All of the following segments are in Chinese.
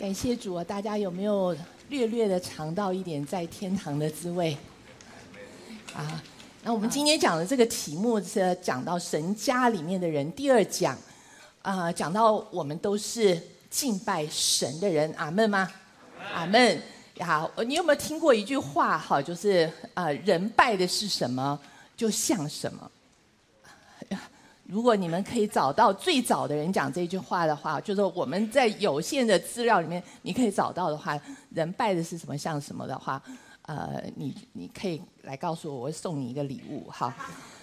感谢主啊！大家有没有略略的尝到一点在天堂的滋味？啊，那我们今天讲的这个题目是讲到神家里面的人，第二讲，讲到我们都是敬拜神的人，阿们吗？阿们。好，你有没有听过一句话？哈，就是人拜的是什么，就像什么。如果你们可以找到最早的人讲这句话的话，就是我们在有限的资料里面，你可以找到的话，人拜的是什么像什么的话，你可以来告诉我，我会送你一个礼物。好，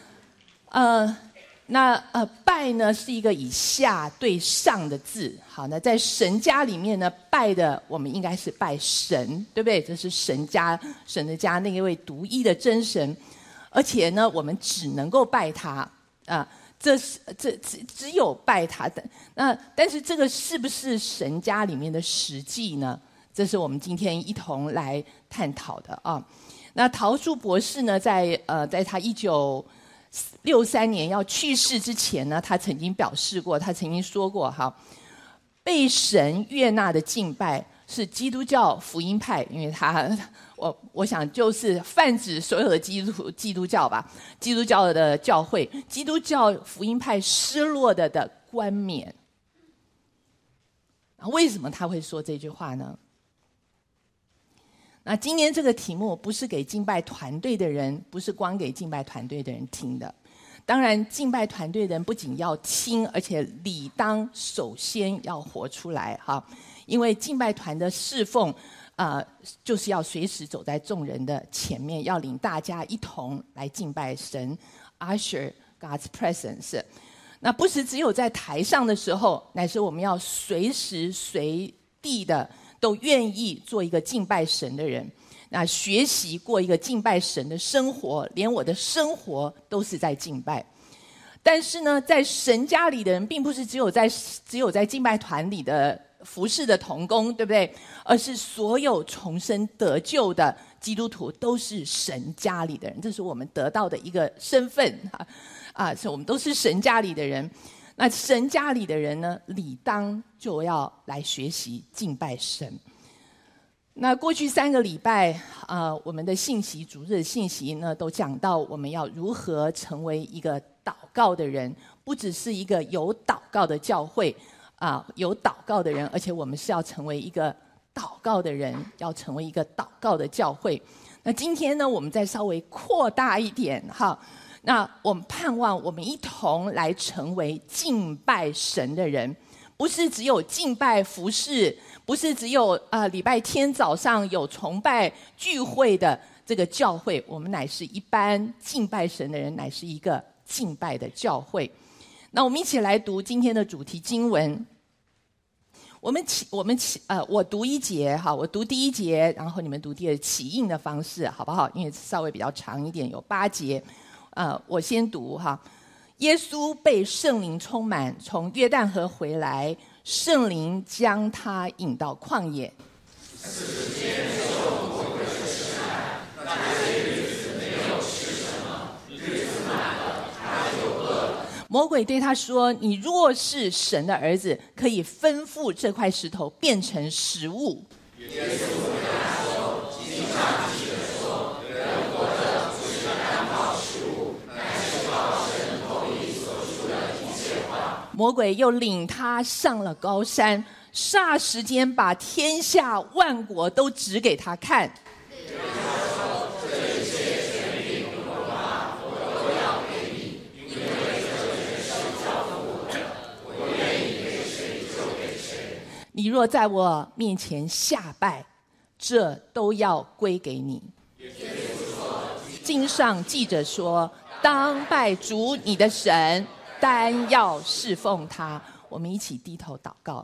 拜呢是一个以下对上的字。好，那在神家里面呢，拜的我们应该是拜神，对不对？这是神家，神的家那一位独一的真神，而且呢，我们只能够拜他只有拜他的。但是这个是不是神家里面的实际呢？这是我们今天一同来探讨的啊。那陶树博士呢，在他1963年要去世之前呢，他曾经表示过，他曾经说过哈，被神悦纳的敬拜是基督教福音派，因为我想就是泛指所有的基督教吧，基督教的教会，基督教福音派失落的冠冕。为什么他会说这句话呢？那今天这个题目不是给敬拜团队的人，不是光给敬拜团队的人听的。当然，敬拜团队的人不仅要听，而且理当首先要活出来哈，因为敬拜团的侍奉。就是要随时走在众人的前面，要领大家一同来敬拜神 ，usher God's presence。那不是只有在台上的时候，乃是我们要随时随地的都愿意做一个敬拜神的人。那学习过一个敬拜神的生活，连我的生活都是在敬拜。但是呢，在神家里的人，并不是只有在敬拜团里的服侍的同工，对不对？而是所有重生得救的基督徒都是神家里的人，这是我们得到的一个身份是我们都是神家里的人。那神家里的人呢，理当就要来学习敬拜神。那过去3个礼拜我们的信息，主日的信息呢，都讲到我们要如何成为一个祷告的人，不只是一个有祷告的教会有祷告的人，而且我们是要成为一个祷告的人，要成为一个祷告的教会。那今天呢，我们再稍微扩大一点哈。那我们盼望我们一同来成为敬拜神的人，不是只有敬拜服事，不是只有礼拜天早上有崇拜聚会的这个教会，我们乃是一般敬拜神的人，乃是一个敬拜的教会。那我们一起来读今天的主题经文。我读一节哈，我读第1节，然后你们读第2起应的方式，好不好？因为稍微比较长一点，有8节。我先读哈。耶稣被圣灵充满，从约旦河回来，圣灵将他引到旷野。魔鬼对他说：“你若是神的儿子，可以吩咐这块石头变成食物。”耶稣对他说：“经上记着说，人活着不是单靠食物，乃是靠神口里所出的一切话。”魔鬼又领他上了高山，霎时间把天下万国都指给他看。你若在我面前下拜，这都要归给你。经上记着说，当拜主你的神，单要侍奉他。我们一起低头祷告。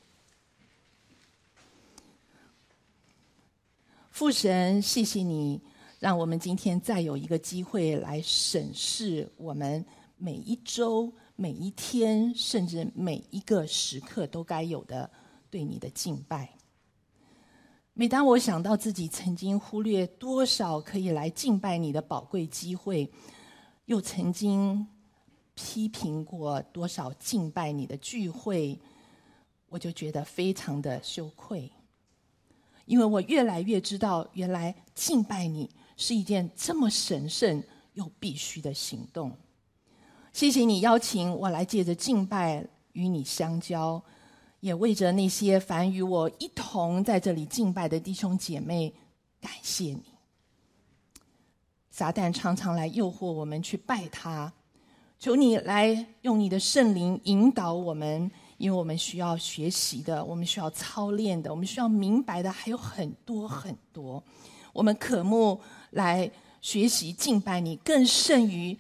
父神，谢谢你，让我们今天再有一个机会来审视我们每一周、每一天，甚至每一个时刻都该有的对你的敬拜。每当我想到自己曾经忽略多少可以来敬拜你的宝贵机会，又曾经批评过多少敬拜你的聚会， 我就觉得非常的羞愧，因为我越来越知道，原来敬拜你是一件这么神圣又必须的行动。谢谢你邀请我来借着敬拜与你相交，也为着那些凡与我一同在这里敬拜的弟兄姐妹感谢你。撒旦常常来诱惑我们去拜他，求你来用你的圣灵引导我们，因为我们需要学习的，我们需要操练的，我们需要明白的还有很多很多。我们渴慕来学习敬拜你，更胜于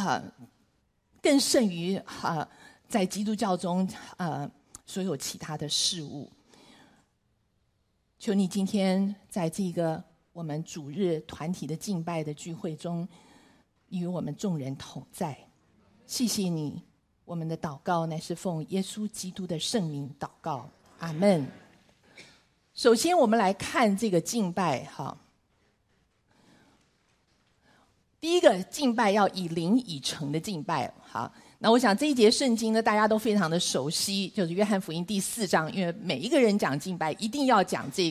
在基督教中所有其他的事物。求你今天在这个我们主日团体的敬拜的聚会中，与我们众人同在。谢谢你，我们的祷告乃是奉耶稣基督的圣名祷告，阿们。首先我们来看这个敬拜哈。第一个敬拜要以灵以诚的敬拜，好，那我想这一节圣经呢，大家都非常的熟悉，就是约翰福音第4章，因为每一个人讲敬拜一定要讲这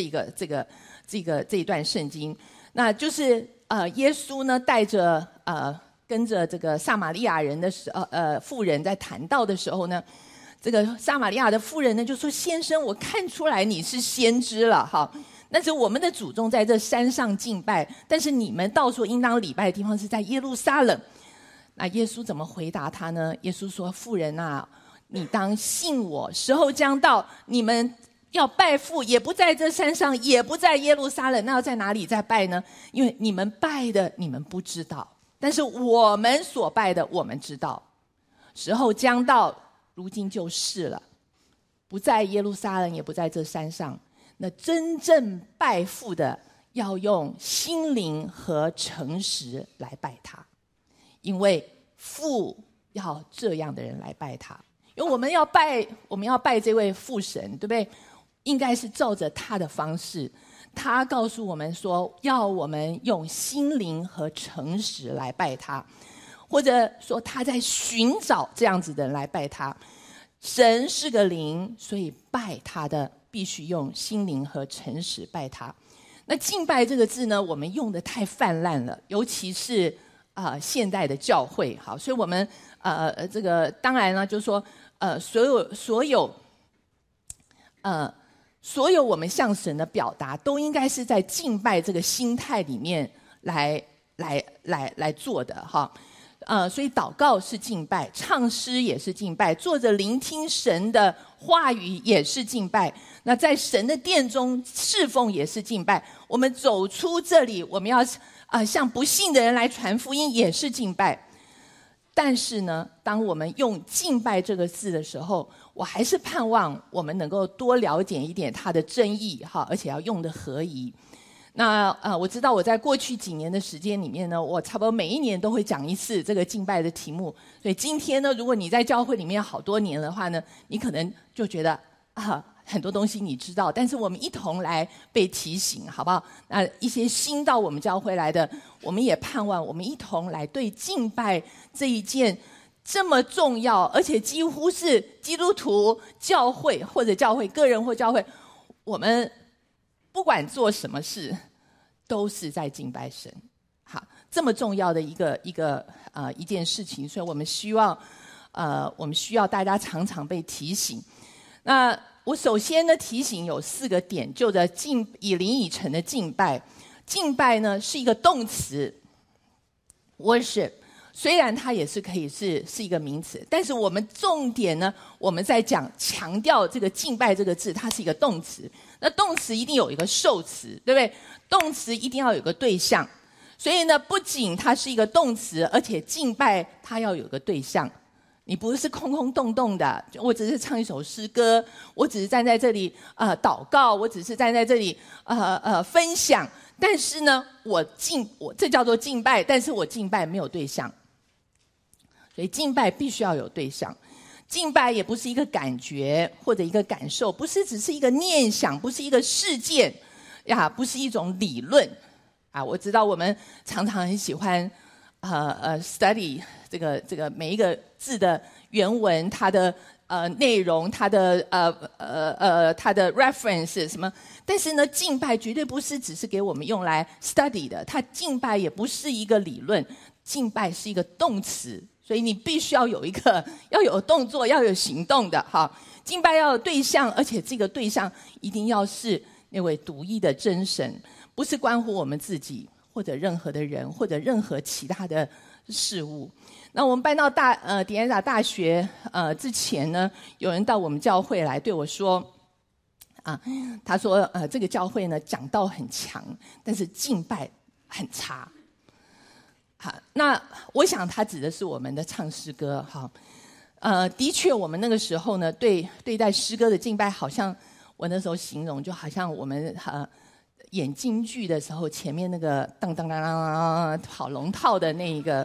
一段圣经，那就是耶稣呢带着跟着这个撒玛利亚人的妇人在谈道的时候呢，这个撒玛利亚的妇人呢就说：“先生，我看出来你是先知了，哈。但是我们的祖宗在这山上敬拜，但是你们到时候应当礼拜的地方是在耶路撒冷。”那耶稣怎么回答他呢？耶稣说：“妇人啊，你当信我，时候将到，你们要拜父，也不在这山上，也不在耶路撒冷，那要在哪里再拜呢？因为你们拜的你们不知道，但是我们所拜的我们知道。时候将到，如今就是了，不在耶路撒冷，也不在这山上。那真正拜父的，要用心灵和诚实来拜他，因为父要这样的人来拜他。因为我们要拜这位父神，对不对？应该是照着他的方式。他告诉我们说，要我们用心灵和诚实来拜他，或者说他在寻找这样子的人来拜他。神是个灵，所以拜他的必须用心灵和诚实拜他。那敬拜这个字呢，我们用的太泛滥了，尤其是现代的教会，好，所以我们这个当然呢，就是说所有我们向神的表达，都应该是在敬拜这个心态里面来做的哈。所以祷告是敬拜，唱诗也是敬拜，坐着聆听神的话语也是敬拜。那在神的殿中侍奉也是敬拜。我们走出这里，我们要向不信的人来传福音也是敬拜。但是呢，当我们用敬拜这个字的时候，我还是盼望我们能够多了解一点它的真意哈，而且要用的合宜。那我知道我在过去几年的时间里面呢，我差不多每一年都会讲一次这个敬拜的题目。所以今天呢，如果你在教会里面好多年的话呢，你可能就觉得很多东西你知道，但是我们一同来被提醒，好不好？那一些新到我们教会来的，我们也盼望我们一同来对敬拜这一件这么重要，而且几乎是基督徒教会或者教会个人或教会，我们不管做什么事，都是在敬拜神。好，这么重要的一件事情，所以我们需要大家常常被提醒。那我首先呢提醒有4个点，就着以灵以诚的敬拜。敬拜呢是一个动词 ，worship。虽然它也是可以是一个名词，但是我们重点呢，我们在强调这个敬拜这个字，它是一个动词。那动词一定有一个受词，对不对？动词一定要有一个对象。所以呢，不仅它是一个动词，而且敬拜它要有一个对象。你不是空空洞洞的，我只是唱一首诗歌，我只是站在这里祷告，我只是站在这里分享。但是呢，我这叫做敬拜，但是我敬拜没有对象。所以敬拜必须要有对象，敬拜也不是一个感觉或者一个感受，不是只是一个念想，不是一个事件呀，不是一种理论啊。我知道我们常常很喜欢study 这个每一个字的原文，它的内容，它的它的 reference 什么。但是呢，敬拜绝对不是只是给我们用来 study 的，它敬拜也不是一个理论，敬拜是一个动词，所以你必须要有动作，要有行动的哈。敬拜要有对象，而且这个对象一定要是那位独一的真神，不是关乎我们自己或者任何的人或者任何其他的事物。那我们搬到迪安达大学之前呢，有人到我们教会来对我说他说这个教会呢讲道很强，但是敬拜很差。好，那我想他指的是我们的唱诗歌哈。的确我们那个时候呢对待诗歌的敬拜，好像我那时候形容就好像我们演京剧的时候，前面那个当当当当跑龙套的那个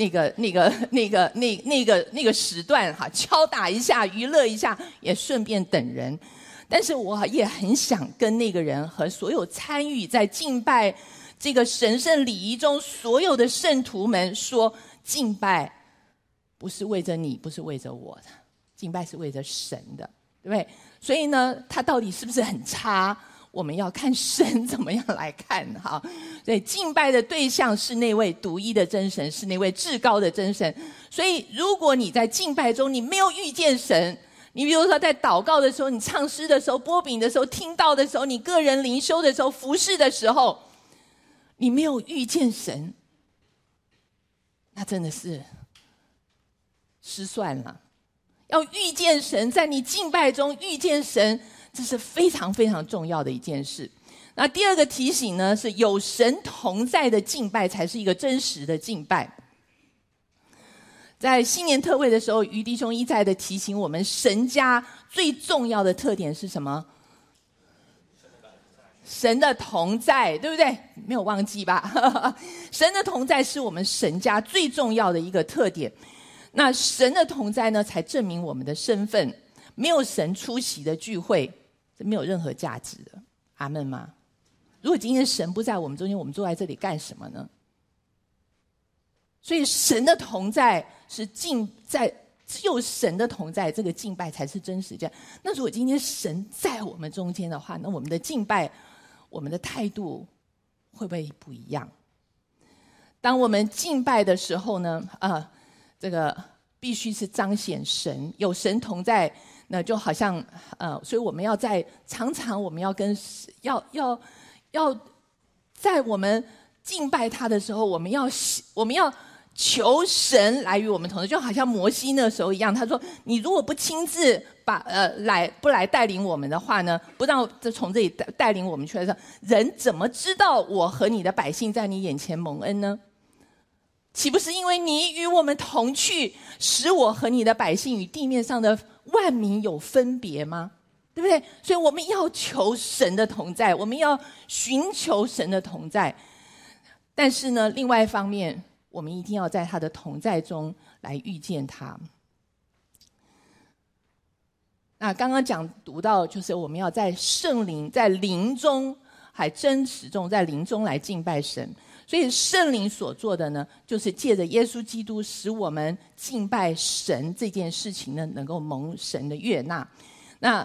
时段哈，敲打一下，娱乐一下，也顺便等人。但是我也很想跟那个人和所有参与在敬拜这个神圣礼仪中所有的圣徒们说，敬拜不是为着你，不是为着我的，敬拜是为着神的，对不对？所以呢，他到底是不是很差？我们要看神怎么样来看哈。所以敬拜的对象是那位独一的真神，是那位至高的真神。所以如果你在敬拜中你没有遇见神，你比如说在祷告的时候，你唱诗的时候，播饼的时候，听到的时候，你个人灵修的时候，服侍的时候，你没有遇见神，那真的是失算了。要遇见神，在你敬拜中遇见神，这是非常非常重要的一件事。那第二个提醒呢，是有神同在的敬拜才是一个真实的敬拜。在新年特会的时候，于弟兄一再的提醒我们，神家最重要的特点是什么？神的同在，对不对？没有忘记吧？神的同在是我们神家最重要的一个特点。那神的同在呢，才证明我们的身份。没有神出席的聚会，是没有任何价值的。阿们吗？如果今天神不在我们中间，我们坐在这里干什么呢？所以神的同在是只有神的同在，这个敬拜才是真实的。那如果今天神在我们中间的话，那我们的敬拜，我们的态度会不会不一样？当我们敬拜的时候呢，这个必须是彰显神，有神同在，那就好像所以我们要常常我们要要在我们敬拜他的时候，我们要求神来与我们同在，就好像摩西那时候一样。他说：“你如果不亲自不来带领我们的话呢，不让从这里带领我们去的时候，人怎么知道我和你的百姓在你眼前蒙恩呢？岂不是因为你与我们同去，使我和你的百姓与地面上的万民有分别吗？对不对？所以我们要求神的同在，我们要寻求神的同在。但是呢，另外一方面，我们一定要在他的同在中来遇见他。那刚刚读到，就是我们要在圣灵、在灵中，还真实中，在灵中来敬拜神。所以圣灵所做的呢，就是借着耶稣基督，使我们敬拜神这件事情呢，能够蒙神的悦纳。那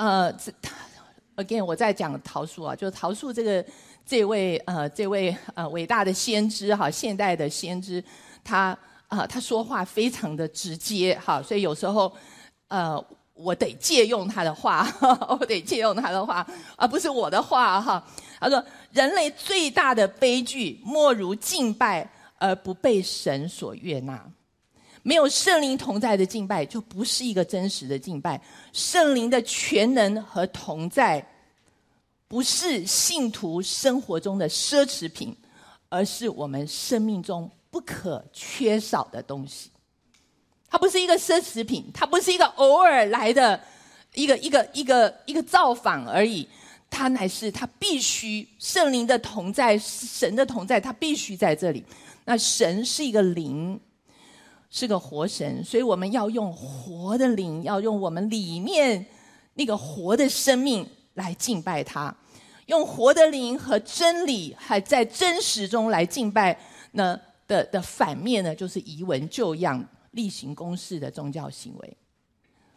again 我在讲陶树啊，就是陶树这位伟大的先知哈，现代的先知，他说话非常的直接哈，所以有时候我得借用他的话，而不是我的话哈。他说，人类最大的悲剧莫如敬拜而不被神所悦纳。没有圣灵同在的敬拜就不是一个真实的敬拜。圣灵的全能和同在不是信徒生活中的奢侈品，而是我们生命中不可缺少的东西。它不是一个奢侈品，它不是一个偶尔来的一个造访而已，它乃是它必须圣灵的同在，神的同在，它必须在这里。那神是一个灵，是个活神，所以我们要用活的灵，要用我们里面那个活的生命来敬拜他，用活的灵和真理还在真实中来敬拜呢的反面呢，就是移文就样、例行公事的宗教行为。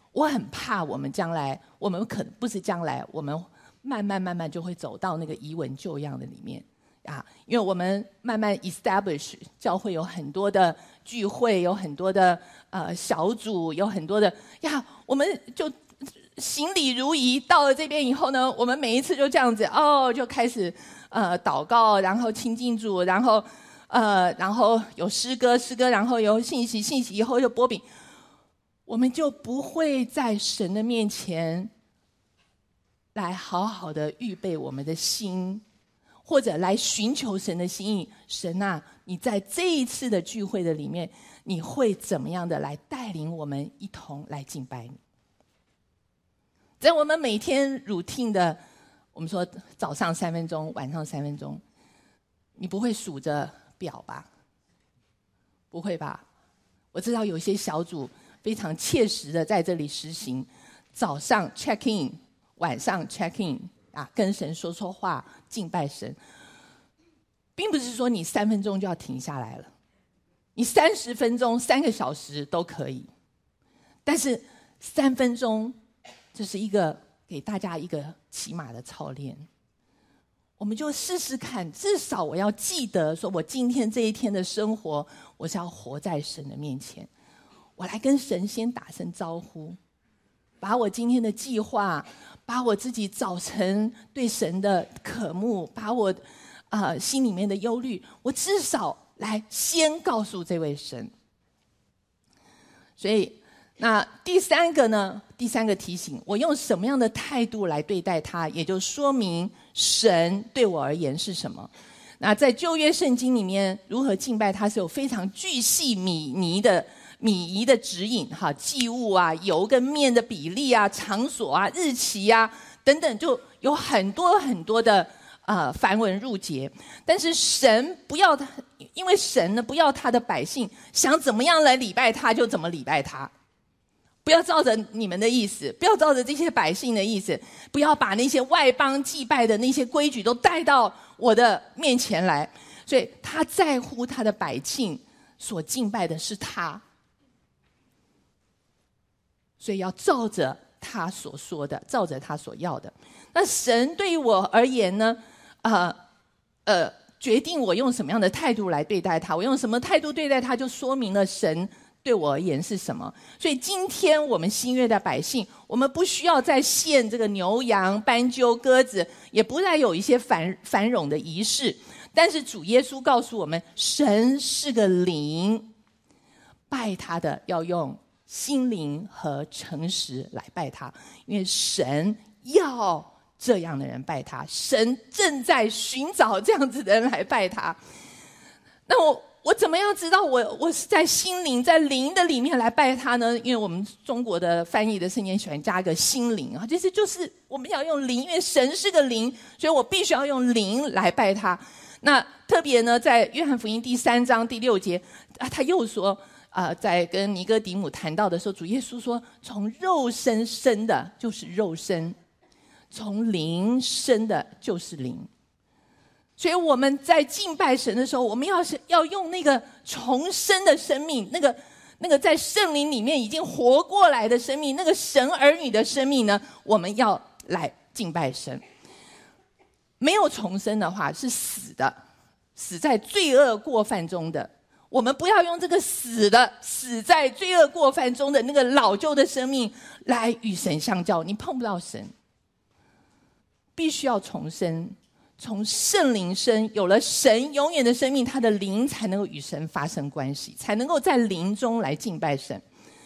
我很怕我们将来，我们可能不是将来，我们慢慢就会走到那个遗文旧样的里面啊，因为我们慢慢 establish 教会有很多的聚会，有很多的小组，有很多的呀，我们就行礼如仪。到了这边以后呢，我们每一次就这样子就开始祷告，然后亲近主，然后有诗歌，然后有信息以后就拨饼，我们就不会在神的面前来好好的预备我们的心，或者来寻求神的心意。神啊，你在这一次的聚会的里面，你会怎么样的来带领我们一同来敬拜你？在我们每天 routine 的，我们说早上3分钟，晚上3分钟，你不会数着表吧？不会吧？我知道有些小组非常切实的在这里实行，早上 check in， 晚上 check in， 跟神说说话，敬拜神，并不是说你3分钟就要停下来了，你30分钟、3个小时都可以，但是3分钟，这是一个给大家一个起码的操练。我们就试试看，至少我要记得说，我今天这一天的生活，我是要活在神的面前。我来跟神先打声招呼，把我今天的计划，把我自己早晨对神的渴慕，把我心里面的忧虑，我至少来先告诉这位神。所以那第三个提醒，我用什么样的态度来对待他，也就说明神对我而言是什么。那在旧约圣经里面，如何敬拜他是有非常巨细靡遗的指引哈，祭物啊、油跟面的比例啊、场所啊、日期啊等等，就有很多的繁文缛节。但是神不要他，因为神呢不要他的百姓想怎么样来礼拜他就怎么礼拜他。不要照着你们的意思，不要照着这些百姓的意思，不要把那些外邦祭拜的那些规矩都带到我的面前来。所以他在乎他的百姓所敬拜的是他，所以要照着他所说的，照着他所要的。那神对于我而言呢，决定我用什么样的态度来对待他，我用什么态度对待他，就说明了神对我而言是什么。所以今天我们新约的百姓，我们不需要再献这个牛羊、斑鸠、鸽子，也不再有一些繁冗的仪式。但是主耶稣告诉我们，神是个灵，拜他的要用心灵和诚实来拜他，因为神要这样的人拜他，神正在寻找这样子的人来拜他。那我怎么样知道我是在心灵在灵的里面来拜他呢？因为我们中国的翻译的圣经喜欢加一个心灵啊，就是我们要用灵，因为神是个灵，所以我必须要用灵来拜他。那特别呢，在约翰福音第3章第6节他又说在跟尼哥底母谈到的时候，主耶稣说，从肉身生的就是肉身，从灵生的就是灵。所以我们在敬拜神的时候，我们要用那个重生的生命，那个在圣灵里面已经活过来的生命，那个神儿女的生命呢，我们要来敬拜神。没有重生的话是死的，死在罪恶过犯中的。我们不要用这个死在罪恶过犯中的那个老旧的生命来与神相交，你碰不到神。必须要重生，从圣灵生，有了神永远的生命，他的灵才能够与神发生关系，才能够在灵中来敬拜神。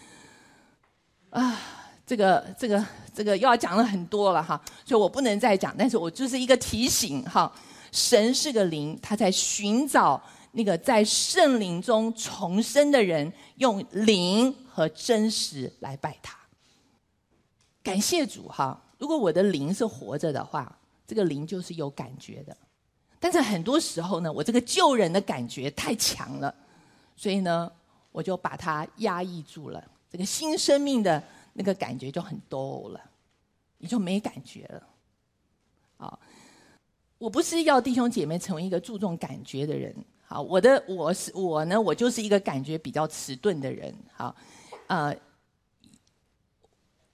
这个又要讲了很多了哈，所以我不能再讲，但是我就是一个提醒哈，神是个灵，他在寻找那个在圣灵中重生的人，用灵和真实来拜他。感谢主哈，如果我的灵是活着的话，这个灵就是有感觉的。但是很多时候呢，我这个救人的感觉太强了，所以呢，我就把它压抑住了。这个新生命的那个感觉就很多了，你就没感觉了。我不是要弟兄姐妹成为一个注重感觉的人。好，我就是一个感觉比较迟钝的人。好，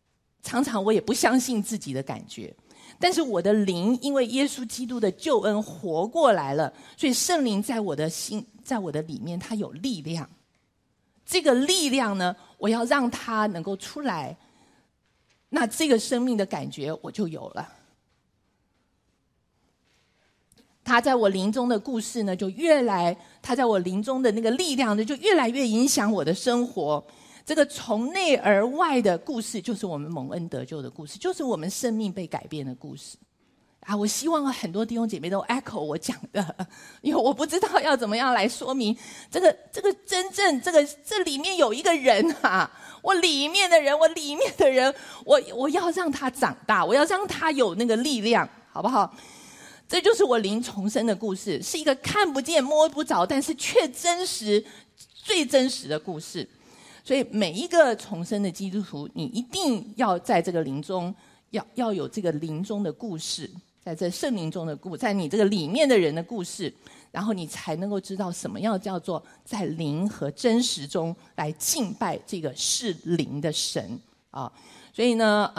常常我也不相信自己的感觉，但是我的灵因为耶稣基督的救恩活过来了，所以圣灵在我的心，在我的里面，它有力量。这个力量呢，我要让它能够出来，那这个生命的感觉我就有了。他在我灵中的故事呢，他在我灵中的那个力量呢，就越来越影响我的生活。这个从内而外的故事，就是我们蒙恩得救的故事，就是我们生命被改变的故事。我希望很多弟兄姐妹都 echo 我讲的，因为我不知道要怎么样来说明这个真正这里面有一个人我里面的人，我要让他长大，我要让他有那个力量，好不好？这就是我灵重生的故事，是一个看不见摸不着，但是却真实、最真实的故事。所以每一个重生的基督徒，你一定要在这个灵中，要有这个灵中的故事，在这圣灵中的在你这个里面的人的故事，然后你才能够知道什么样叫做在灵和真实中来敬拜这个是灵的神啊。所以呢，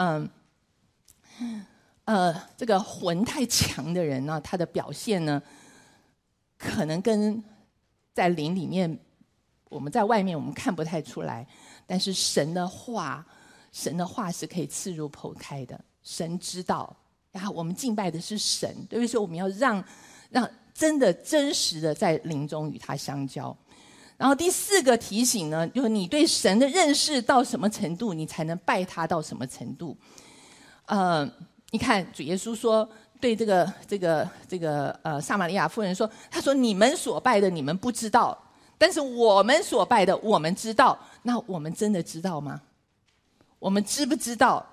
这个魂太强的人呢，他的表现呢，可能跟在灵里面，我们在外面我们看不太出来，但是神的话是可以刺入剖开的。神知道，然后我们敬拜的是神，对不对？所以我们要让真的真实的在灵中与他相交。然后第4个提醒呢，就是你对神的认识到什么程度，你才能拜他到什么程度。你看主耶稣说对这个撒玛利亚妇人说，他说你们所拜的你们不知道，但是我们所拜的我们知道。那我们真的知道吗？我们知不知道？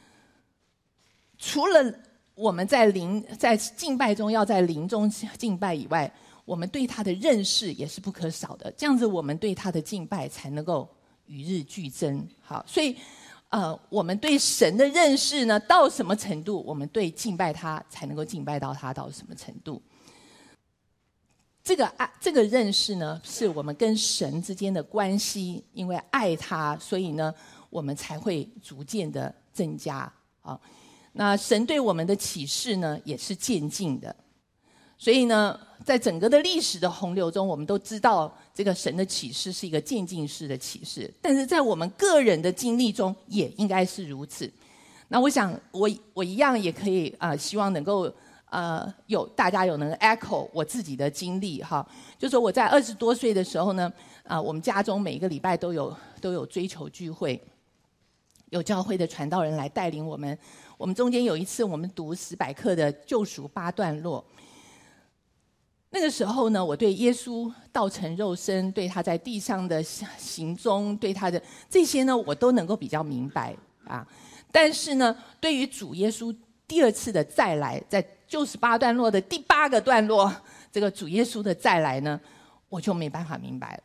除了我们在敬拜中要在灵中敬拜以外，我们对他的认识也是不可少的，这样子我们对他的敬拜才能够与日俱增。好，所以我们对神的认识呢，到什么程度，我们对敬拜他才能够敬拜到他到什么程度。这个认识呢，是我们跟神之间的关系，因为爱他，所以呢，我们才会逐渐的增加啊。那神对我们的启示呢，也是渐进的。所以呢，在整个的历史的洪流中，我们都知道这个神的启示是一个渐进式的启示，但是在我们个人的经历中也应该是如此。那我想我一样也可以希望能够大家有能 echo 我自己的经历哈，就说我在20多岁的时候呢，我们家中每一个礼拜都有追求聚会，有教会的传道人来带领我们。我们中间有一次我们读史百克的救赎8段落，那个时候呢，我对耶稣道成肉身，对他在地上的行踪，对他的这些呢，我都能够比较明白啊。但是呢，对于主耶稣第2次的再来，在98段落的第8个段落，这个主耶稣的再来呢，我就没办法明白了。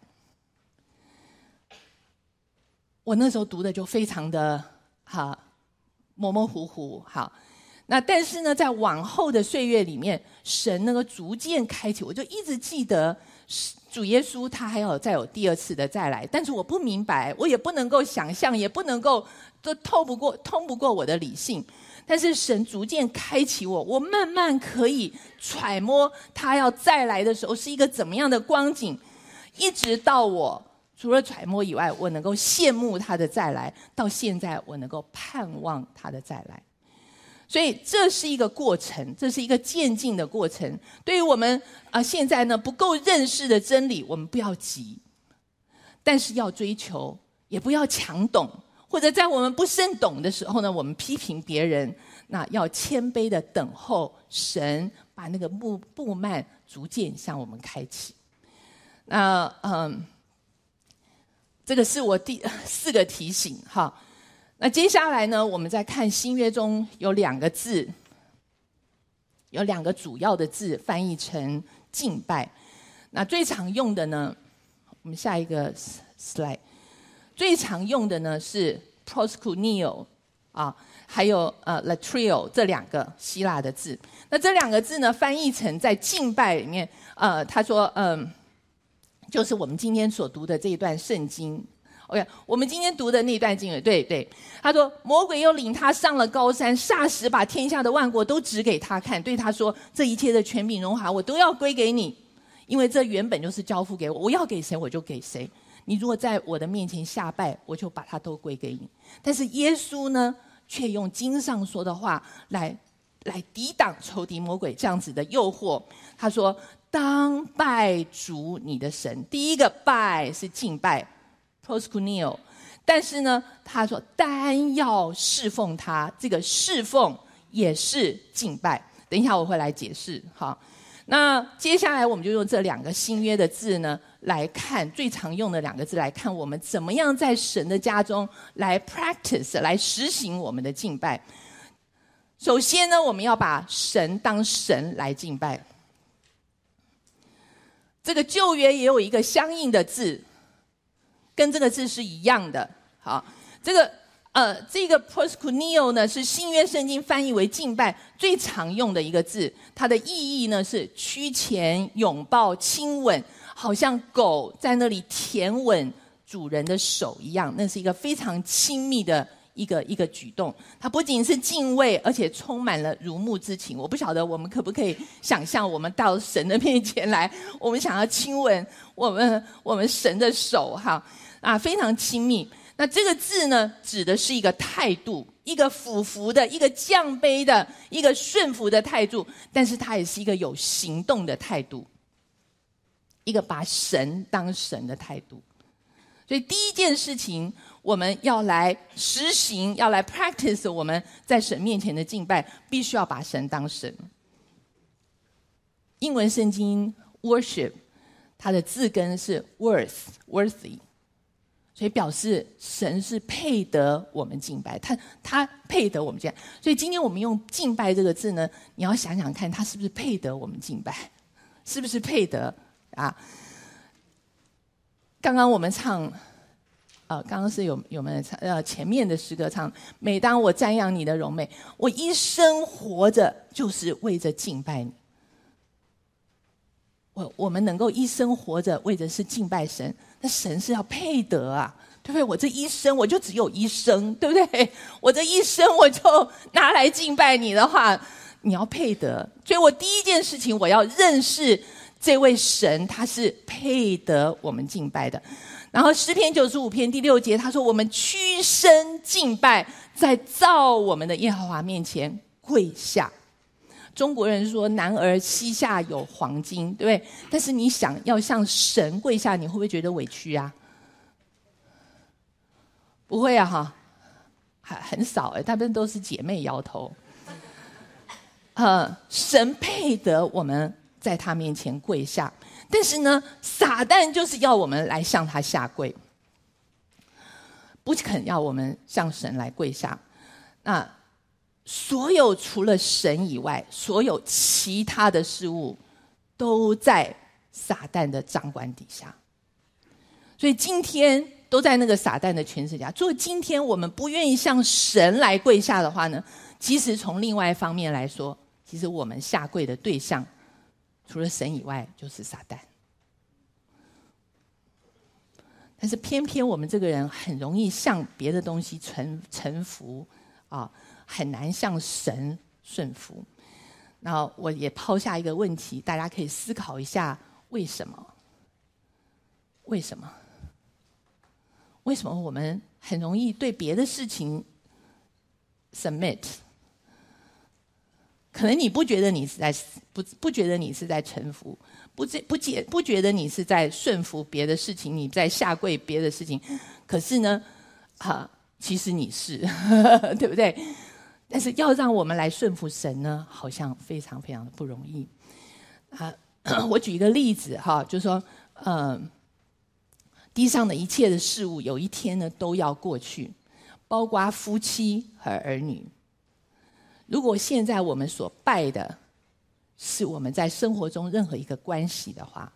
我那时候读的就非常的模模糊糊。好，那但是呢，在往后的岁月里面，神那个逐渐开启，我就一直记得主耶稣他还要再有第2次的再来，但是我不明白，我也不能够想象，也不能够都通不过我的理性。但是神逐渐开启我慢慢可以揣摩他要再来的时候是一个怎么样的光景，一直到我除了揣摩以外，我能够羡慕他的再来，到现在我能够盼望他的再来。所以这是一个过程，这是一个渐进的过程。对于我们现在呢不够认识的真理，我们不要急，但是要追求，也不要强懂，或者在我们不甚懂的时候呢，我们批评别人，那要谦卑的等候神把那个布幔逐渐向我们开启。那这个是我第4个提醒哈。那接下来呢，我们在看新约中有2个字，有2个主要的字翻译成敬拜。那最常用的呢，我们下一个 slide， 最常用的呢是 proskuneo 还有latrio 这2个希腊的字。那这2个字呢，翻译成在敬拜里面，他说就是我们今天所读的这一段圣经 OK， 我们今天读的那段经文，对，他说魔鬼又领他上了高山，霎时把天下的万国都指给他看，对他说：这一切的权柄荣华我都要归给你，因为这原本就是交付给我，我要给谁我就给谁。你如果在我的面前下拜，我就把它都归给你。但是耶稣呢，却用经上说的话来抵挡仇敌魔鬼这样子的诱惑。他说：当拜主你的神。第一个拜是敬拜 proskuneo， 但是呢他说单要侍奉他，这个侍奉也是敬拜。等一下我会来解释。好，那接下来我们就用这两个新约的字呢来看，最常用的两个字来看我们怎么样在神的家中来 practice 来实行我们的敬拜。首先呢，我们要把神当神来敬拜。这个旧约也有一个相应的字，跟这个字是一样的。好，这个 proskuneo 呢是新约圣经翻译为敬拜最常用的一个字，它的意义呢是屈前、拥抱、亲吻，好像狗在那里舔吻主人的手一样，那是一个非常亲密的一个举动。它不仅是敬畏，而且充满了如沐之情。我不晓得我们可不可以想象，我们到神的面前来，我们想要亲吻我们神的手，非常亲密。那这个字呢，指的是一个态度，一个俯伏的，一个降卑的，一个顺服的态度，但是它也是一个有行动的态度，一个把神当神的态度。所以第一件事情，我们要来实行，要来 practice 我们在神面前的敬拜，必须要把神当神。英文圣经 worship 它的字根是 worthy， 所以表示神是配得我们敬拜，他配得我们敬拜。所以今天我们用敬拜这个字呢，你要想想看，他是不是配得我们敬拜，是不是配得啊？刚刚我们唱刚刚是有没有唱前面的诗歌唱，每当我瞻仰你的荣美，我一生活着就是为着敬拜你。我们能够一生活着为着是敬拜神，那神是要配得啊，对不对？我这一生我就只有一生，对不对？我这一生我就拿来敬拜你的话，你要配得。所以我第一件事情，我要认识这位神，他是配得我们敬拜的。然后诗篇95篇第6节他说，我们屈身敬拜，在造我们的耶和华面前跪下。中国人说男儿膝下有黄金，对不对？但是你想要向神跪下，你会不会觉得委屈啊？不会啊，很少大部分都是姐妹摇头。神配得我们在他面前跪下，但是呢，撒旦就是要我们来向他下跪，不肯要我们向神来跪下。那所有除了神以外，所有其他的事物都在撒旦的掌管底下。所以今天都在那个撒旦的权势下。如果今天我们不愿意向神来跪下的话呢，其实从另外一方面来说，其实我们下跪的对象除了神以外就是撒旦。但是偏偏我们这个人很容易向别的东西臣服啊，很难向神顺服。然后我也抛下一个问题，大家可以思考一下，为什么？为什么？为什么我们很容易对别的事情 submit？ 可能你不觉得你是在不觉得你是在臣服，不觉得你是在顺服别的事情，你在下跪别的事情，可是呢，其实你是，对不对？但是要让我们来顺服神呢，好像非常非常的不容易。我举一个例子就是说，地上的一切的事物，有一天呢都要过去，包括夫妻和儿女。如果现在我们所拜的是我们在生活中任何一个关系的话，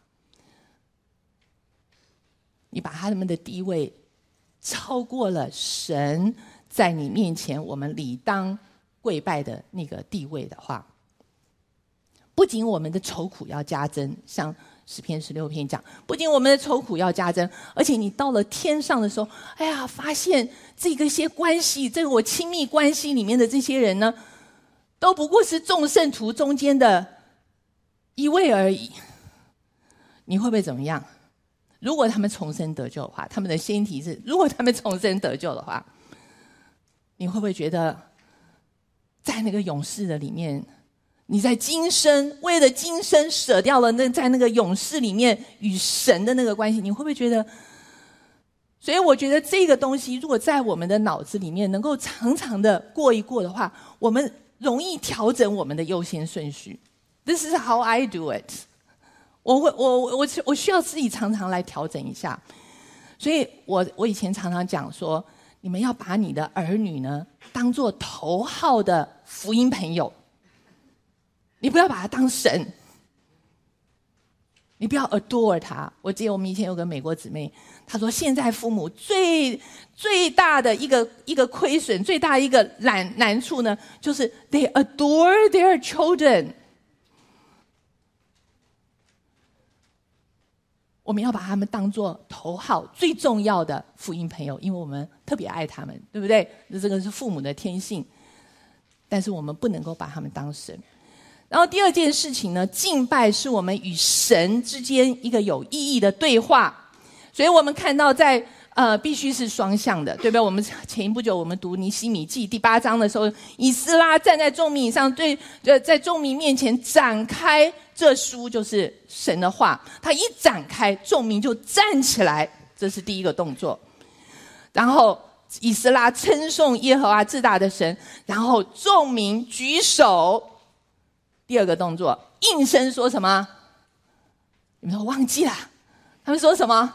你把他们的地位超过了神在你面前我们理当跪拜的那个地位的话，不仅我们的愁苦要加增，像诗篇16篇讲，不仅我们的愁苦要加增，而且你到了天上的时候，哎呀，发现这个些关系，这个我亲密关系里面的这些人呢，都不过是众圣徒中间的一位而已。你会不会怎么样？如果他们重生得救的话，他们的先提是，如果他们重生得救的话，你会不会觉得在那个勇士的里面，你在今生为了今生舍掉了在那个勇士里面与神的那个关系，你会不会觉得？所以我觉得这个东西如果在我们的脑子里面能够常常的过一过的话，我们容易调整我们的优先顺序。This is how I do it。我需要自己常常来调整一下。所以我以前常常讲说，你们要把你的儿女呢当作头号的福音朋友，你不要把他当神，你不要 adore 他。我记得我们以前有个美国姊妹，她说现在父母最大的一个亏损，最大一个难处呢，就是 they adore their children。我们要把他们当作头号最重要的福音朋友，因为我们特别爱他们，对不对？这个是父母的天性，但是我们不能够把他们当神。然后第二件事情呢，敬拜是我们与神之间一个有意义的对话，所以我们看到在必须是双向的，对不对？我们前不久我们读尼希米记第8章的时候，以斯拉站在众民以上，在众民面前展开这书，就是神的话。他一展开，众民就站起来，这是第一个动作。然后以斯拉称颂耶和华至大的神，然后众民举手。第二个动作，应声说什么？你们说忘记了？他们说什么？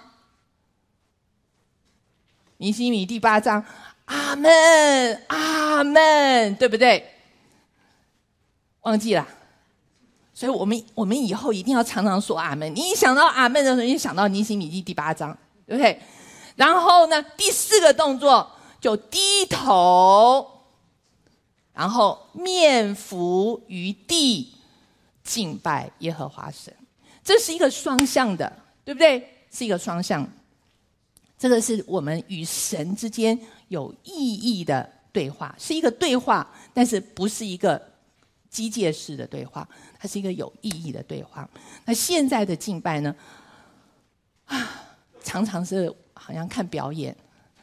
尼希米第8章，阿们，阿们，对不对？忘记了。所以我们以后一定要常常说阿们。你一想到阿们的时候，你就想到尼希米记第8章，对不对？然后呢，第4个动作就低头，然后面伏于地，敬拜耶和华神。这是一个双向的，对不对？是一个双向。这个是我们与神之间有意义的对话，是一个对话，但是不是一个机械式的对话，它是一个有意义的对话。那现在的敬拜呢，常常是好像看表演。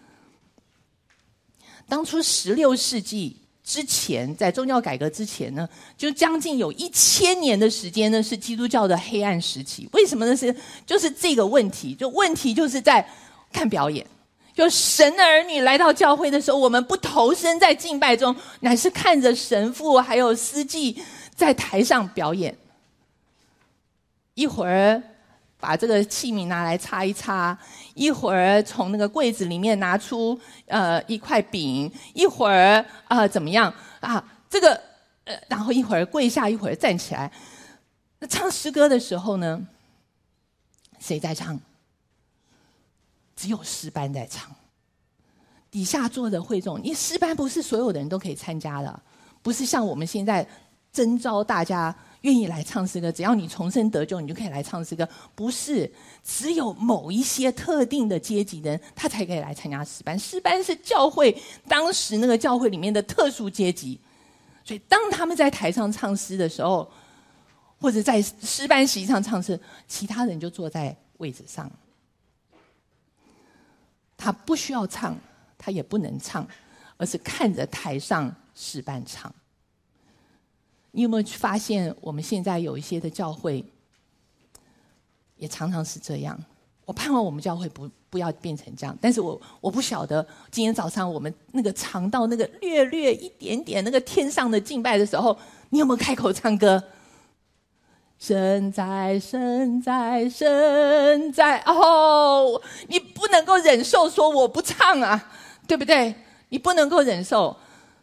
当初16世纪之前，在宗教改革之前呢，就将近有1000年的时间呢，是基督教的黑暗时期。为什么呢？就是这个问题，问题就是在看表演。就神的儿女来到教会的时候，我们不投身在敬拜中，乃是看着神父还有司祭在台上表演。一会儿把这个器皿拿来擦一擦，一会儿从那个柜子里面拿出一块饼，一会儿怎么样啊？这个然后一会儿跪下，一会儿站起来。那唱诗歌的时候呢，谁在唱？只有诗班在唱。底下坐的会众，因为诗班不是所有的人都可以参加的，不是像我们现在征召大家愿意来唱诗歌，只要你重生得救，你就可以来唱诗歌。不是，只有某一些特定的阶级的人，他才可以来参加诗班。诗班是教会当时那个教会里面的特殊阶级，所以当他们在台上唱诗的时候，或者在诗班席上唱诗，其他人就坐在位置上。他不需要唱，他也不能唱，而是看着台上诗班唱。你有没有发现，我们现在有一些的教会，也常常是这样？我盼望我们教会不要变成这样，但是我不晓得，今天早上我们那个尝到那个略一点点那个天上的敬拜的时候，你有没有开口唱歌？神在，神在，神在！哦，你不能够忍受说我不唱啊，对不对？你不能够忍受。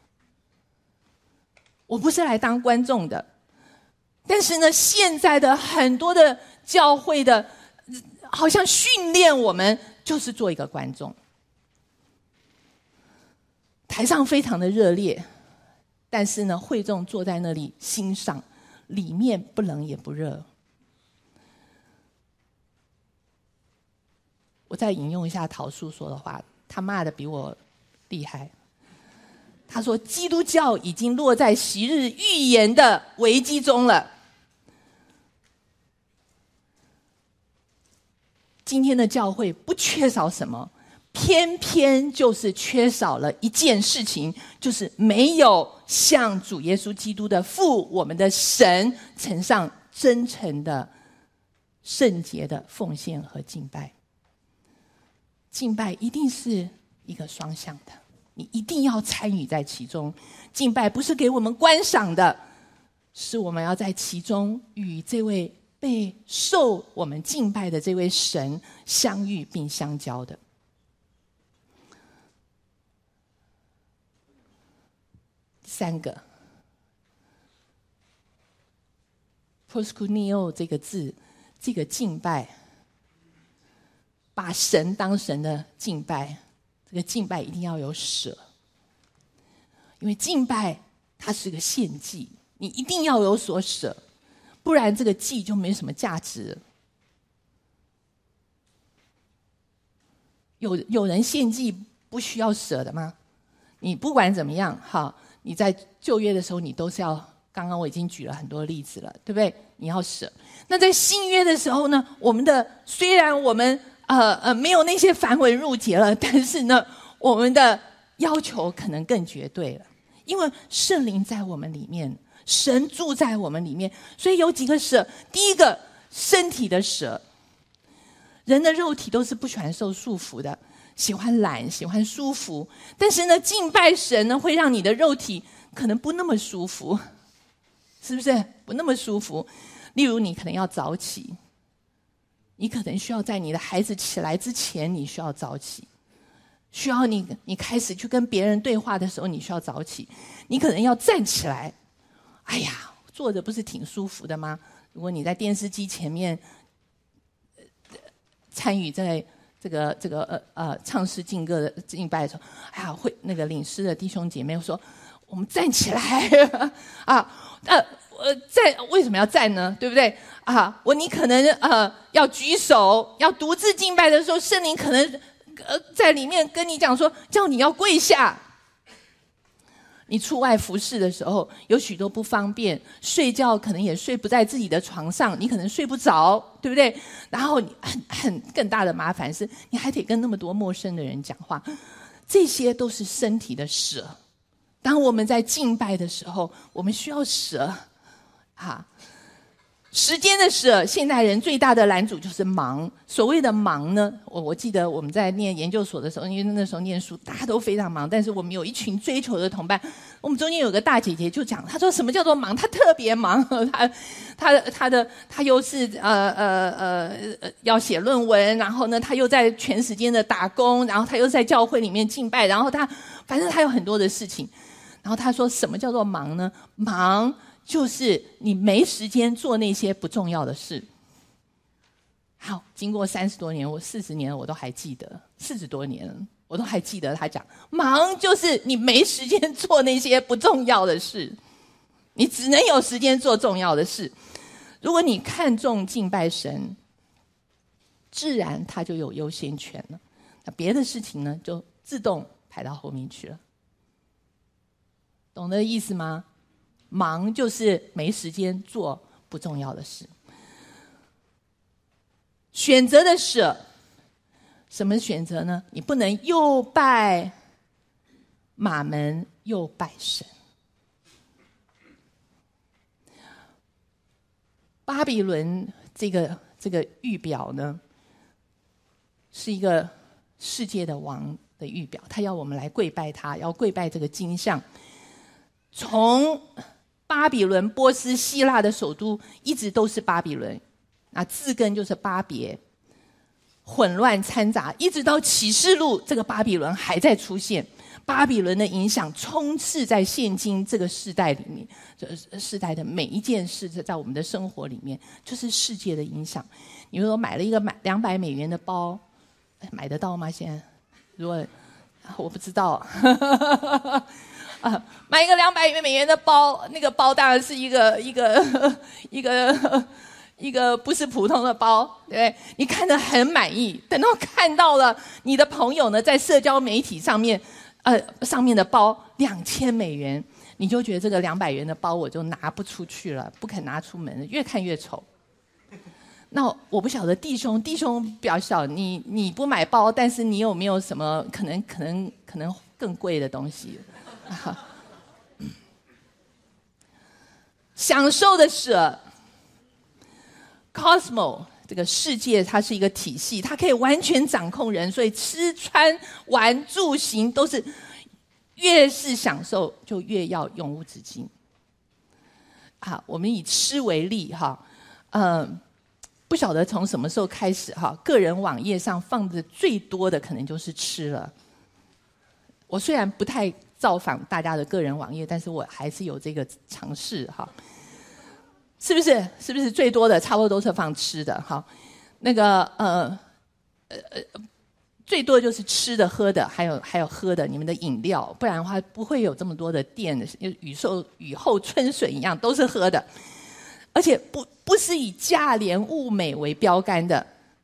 我不是来当观众的，但是呢，现在的很多的教会的，好像训练我们就是做一个观众。台上非常的热烈，但是呢，会众坐在那里欣赏。里面不冷也不热。 我再引用一下陶树说的话，他骂的比我厉害。他说基督教已经落在昔日预言的危机中了。今天的教会不缺少什么，偏偏就是缺少了一件事情，就是没有向主耶稣基督的父，我们的神呈上真诚的圣洁的奉献和敬拜。敬拜一定是一个双向的，你一定要参与在其中。敬拜不是给我们观赏的，是我们要在其中与这位被受我们敬拜的这位神相遇并相交的。第三个 proskuneo 这个字，这个敬拜，把神当神的敬拜，这个敬拜一定要有舍，因为敬拜它是个献祭，你一定要有所舍，不然这个祭就没什么价值。有人献祭不需要舍的吗？你不管怎么样，哈，你在旧约的时候，你都是要，刚刚我已经举了很多例子了，对不对？你要舍。那在新约的时候呢，虽然我们没有那些繁文缛节了，但是呢，我们的要求可能更绝对了，因为圣灵在我们里面，神住在我们里面，所以有几个舍。第一个，身体的舍。人的肉体都是不喜欢受束缚的，喜欢懒，喜欢舒服。但是呢，敬拜神呢，会让你的肉体可能不那么舒服，是不是？不那么舒服。例如，你可能要早起，你可能需要在你的孩子起来之前，你需要早起。需要你开始去跟别人对话的时候，你需要早起。你可能要站起来。哎呀，坐着不是挺舒服的吗？如果你在电视机前面参与在这个唱诗敬歌的敬拜的时候，哎呀，会那个领诗的弟兄姐妹说，我们站起来为什么要站呢？对不对啊？你可能要举手，要独自敬拜的时候，圣灵可能在里面跟你讲说，叫你要跪下。你出外服侍的时候，有许多不方便，睡觉可能也睡不在自己的床上，你可能睡不着，对不对？然后你更大的麻烦是，你还得跟那么多陌生的人讲话，这些都是身体的舍。当我们在敬拜的时候，我们需要舍时间的舍。现代人最大的拦阻就是忙。所谓的忙呢，我记得我们在念研究所的时候，因为那时候念书大家都非常忙，但是我们有一群追求的同伴。我们中间有个大姐姐就讲，她说什么叫做忙？她特别忙，她又是要写论文，然后呢，她又在全时间的打工，然后她又在教会里面敬拜，然后反正她有很多的事情。然后她说什么叫做忙呢？忙就是你没时间做那些不重要的事。好，经过30多年，我40年我都还记得，40多年我都还记得他讲，忙就是你没时间做那些不重要的事，你只能有时间做重要的事。如果你看重敬拜神，自然他就有优先权了，那别的事情呢就自动排到后面去了。懂得意思吗？忙就是没时间做不重要的事。选择的舍，什么选择呢？你不能又拜马门又拜神。巴比伦这个预表呢，是一个世界的王的预表，他要我们来跪拜他，要跪拜这个金像。从巴比伦、波斯、希腊的首都一直都是巴比伦，字根就是巴别，混乱掺杂，一直到启示录，这个巴比伦还在出现。巴比伦的影响充斥在现今这个世代里面，这世代的每一件事，在我们的生活里面，就是世界的影响。你说买了一个200美元的包，买得到吗？现在，如果我不知道。买一个200美元的包，那个包当然是一个一个不是普通的包，对不对？你看得很满意，等到看到了你的朋友呢，在社交媒体上面，上面的包$2000，你就觉得这个200元的包我就拿不出去了，不肯拿出门，越看越丑。那我不晓得弟兄表小，你不买包，但是你有没有什么可能更贵的东西？享受的舍 ，Cosmo 这个世界它是一个体系，它可以完全掌控人，所以吃穿玩住行都是越是享受就越要用无止境。好，我们以吃为例哈，不晓得从什么时候开始哈，个人网页上放的最多的可能就是吃了。我虽然不太造访大家的个人网页，但是我还是有这个尝试哈。是不是最多的差不多都是放吃的哈？那个最多就是吃的、喝的，还有喝的，你们的饮料，不然的话不会有这么多的店，雨后春笋一样都是喝的，而且不是以价廉物美为标杆的，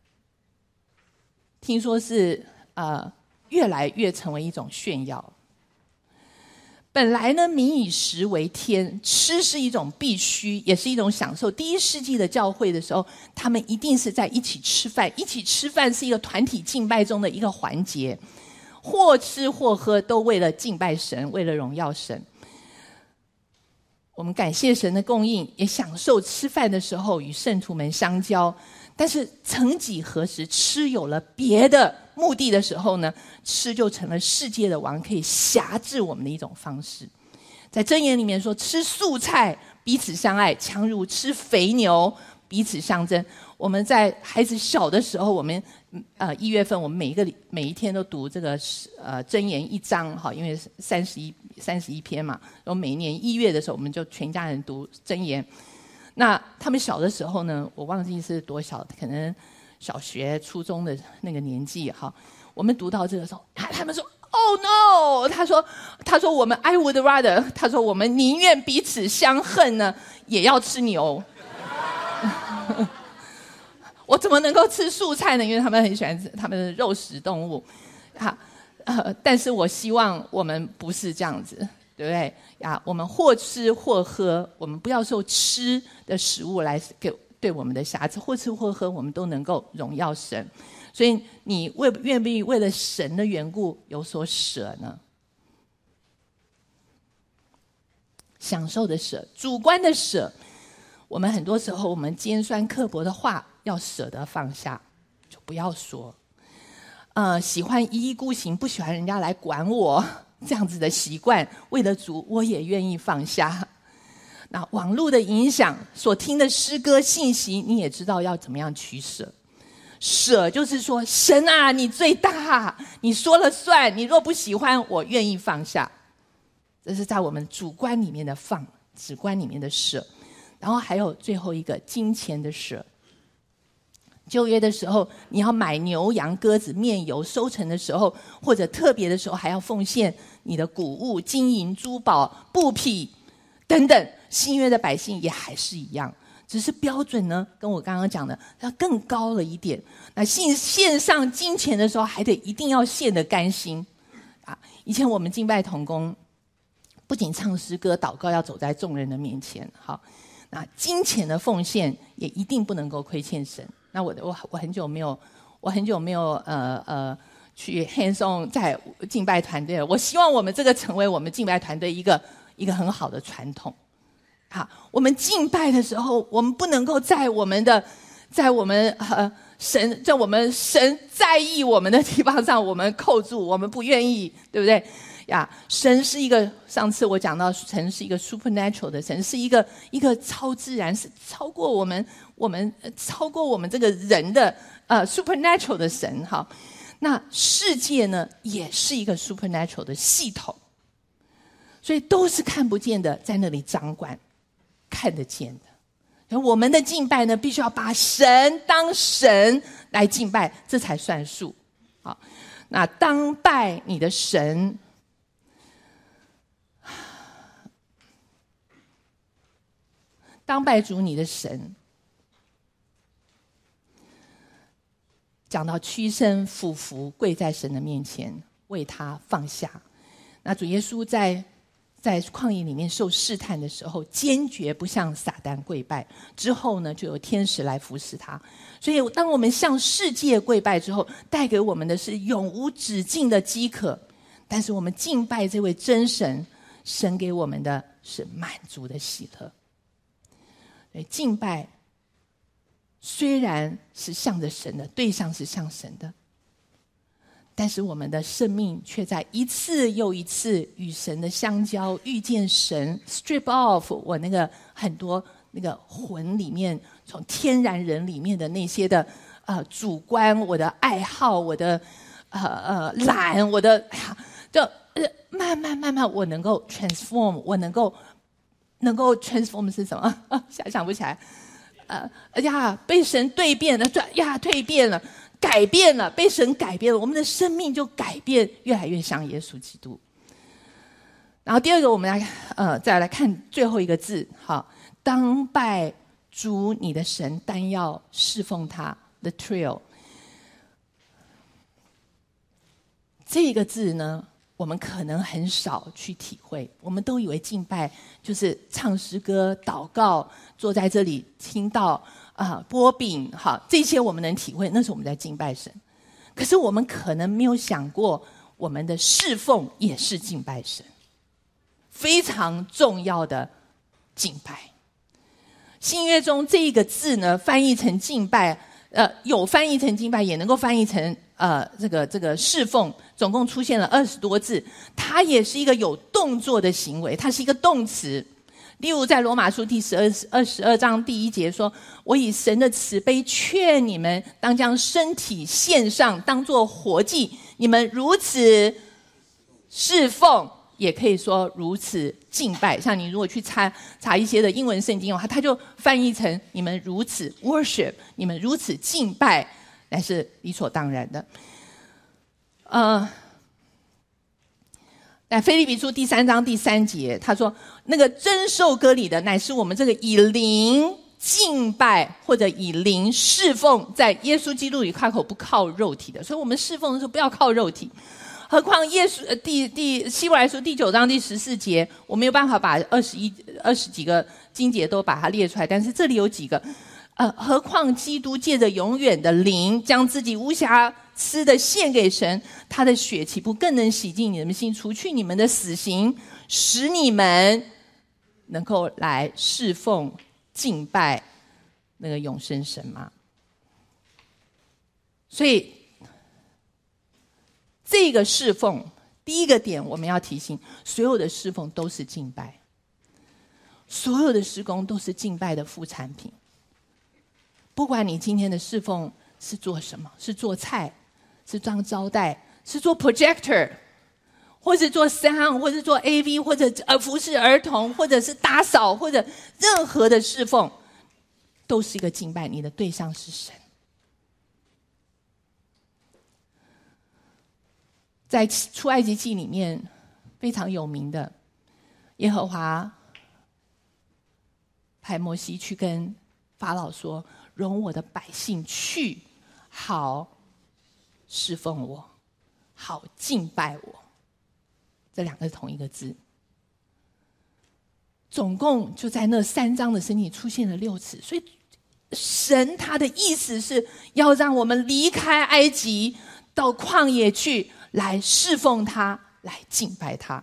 听说是越来越成为一种炫耀。本来呢，民以食为天，吃是一种必须，也是一种享受。第1世纪的教会的时候，他们一定是在一起吃饭，一起吃饭是一个团体敬拜中的一个环节，或吃或喝都为了敬拜神，为了荣耀神。我们感谢神的供应，也享受吃饭的时候与圣徒们相交。但是曾几何时，吃有了别的目的的时候呢，吃就成了世界的王，可以辖制我们的一种方式。在箴言里面说，吃素菜彼此相爱，强如吃肥牛彼此相争。我们在孩子小的时候，我们1月份我们每一天都读这个箴言1章哈，因为31篇嘛，然后每一年1月的时候，我们就全家人读箴言。那他们小的时候呢，我忘记是多小，可能小学、初中的那个年纪哈。我们读到这个时候，他们说 ：“Oh no！” 他说我们 I would rather， 他说我们宁愿彼此相恨呢，也要吃牛。我怎么能够吃素菜呢？因为他们很喜欢吃他们的肉食动物，但是我希望我们不是这样子。对不对呀？我们或吃或喝，我们不要受吃的食物来对我们的瑕疵，或吃或喝，我们都能够荣耀神。所以你愿不愿意为了神的缘故有所舍呢？享受的舍，主观的舍，我们很多时候我们尖酸刻薄的话要舍得放下，就不要说。喜欢一意孤行，不喜欢人家来管我。这样子的习惯，为了主，我也愿意放下。那网络的影响，所听的诗歌信息，你也知道要怎么样取舍。舍就是说，神啊，你最大，你说了算，你若不喜欢，我愿意放下。这是在我们主观里面的放，主观里面的舍。然后还有最后一个金钱的舍。旧约的时候，你要买牛羊鸽子面油，收成的时候或者特别的时候，还要奉献你的谷物、金银珠宝、布匹等等。新约的百姓也还是一样，只是标准呢，跟我刚刚讲的要更高了一点。那献上金钱的时候，还得一定要献得甘心啊！以前我们敬拜同工，不仅唱诗歌、祷告，要走在众人的面前，好，那金钱的奉献也一定不能够亏欠神。那我很久没有去 hands on 在敬拜团队了。我希望我们这个成为我们敬拜团队一个很好的传统。好，我们敬拜的时候，我们不能够在我们神在意我们的地方上，我们扣住，我们不愿意，对不对？呀，神是一个，上次我讲到，神是一个 supernatural 的神，是一个超自然，是超过我们这个人的supernatural 的神哈。那世界呢，也是一个 supernatural 的系统，所以都是看不见的，在那里掌管，看得见的。我们的敬拜呢，必须要把神当神来敬拜，这才算数。好，那当拜你的神。当拜主你的神， 讲到屈身俯伏跪在神的面前，为他放下。那主耶稣在旷野里面受试探的时候，坚决不向撒旦跪拜，之后呢，就有天使来服侍他。所以当我们向世界跪拜之后，带给我们的是永无止境的饥渴，但是我们敬拜这位真神，神给我们的是满足的喜乐。所以敬拜虽然是向着神的，对象是向神的，但是我们的生命却在一次又一次与神的相交，遇见神 strip off 我那个很多那个魂里面，从天然人里面的那些的主观，我的爱好，我的懒，我的就慢慢我能够 transform， 我能够 transform 是什么？想不起来。被神蜕变了，蜕变了，改变了，被神改变了，我们的生命就改变，越来越像耶稣基督。然后第二个，我们再来看最后一个字，好，当拜主你的神，单要侍奉他 ，the trio。这个字呢，我们可能很少去体会，我们都以为敬拜就是唱诗歌、祷告，坐在这里听到拨饼，好，这些我们能体会，那是我们在敬拜神。可是我们可能没有想过，我们的侍奉也是敬拜神，非常重要的敬拜。新约中这一个字呢，翻译成敬拜，有翻译成敬拜，也能够翻译成这个侍奉，总共出现了20多字。它也是一个有动作的行为，它是一个动词。例如在罗马书第22章第1节说，我以神的慈悲劝你们，当将身体献上，当作活祭，你们如此侍奉，也可以说如此敬拜。像你如果去查一些的英文圣经的话，它就翻译成你们如此 worship， 你们如此敬拜，那是理所当然的。在腓立比书第3章第3节，他说那个真受割礼的，乃是我们这个以灵敬拜或者以灵侍奉，在耶稣基督里开口不靠肉体的。所以我们侍奉的时候不要靠肉体。何况耶稣希伯来书第9章第14节，我没有办法把20几个经节都把它列出来，但是这里有几个。何况基督借着永远的灵，将自己无瑕疵的献给神，他的血岂不更能洗净你们心，除去你们的死刑，使你们能够来侍奉敬拜那个永生神吗？所以这个侍奉，第一个点我们要提醒，所有的侍奉都是敬拜，所有的事工都是敬拜的副产品。不管你今天的侍奉是做什么，是做菜，是当招待，是做 projector， 或是做 sound， 或是做 AV， 或者服侍儿童，或者是打扫，或者任何的侍奉，都是一个敬拜，你的对象是神。在出埃及记里面非常有名的，耶和华派摩西去跟法老说，容我的百姓去，好侍奉我，好敬拜我。这两个是同一个字，总共就在那3章的圣经出现了6次。所以神他的意思是要让我们离开埃及，到旷野去，来侍奉他，来敬拜他。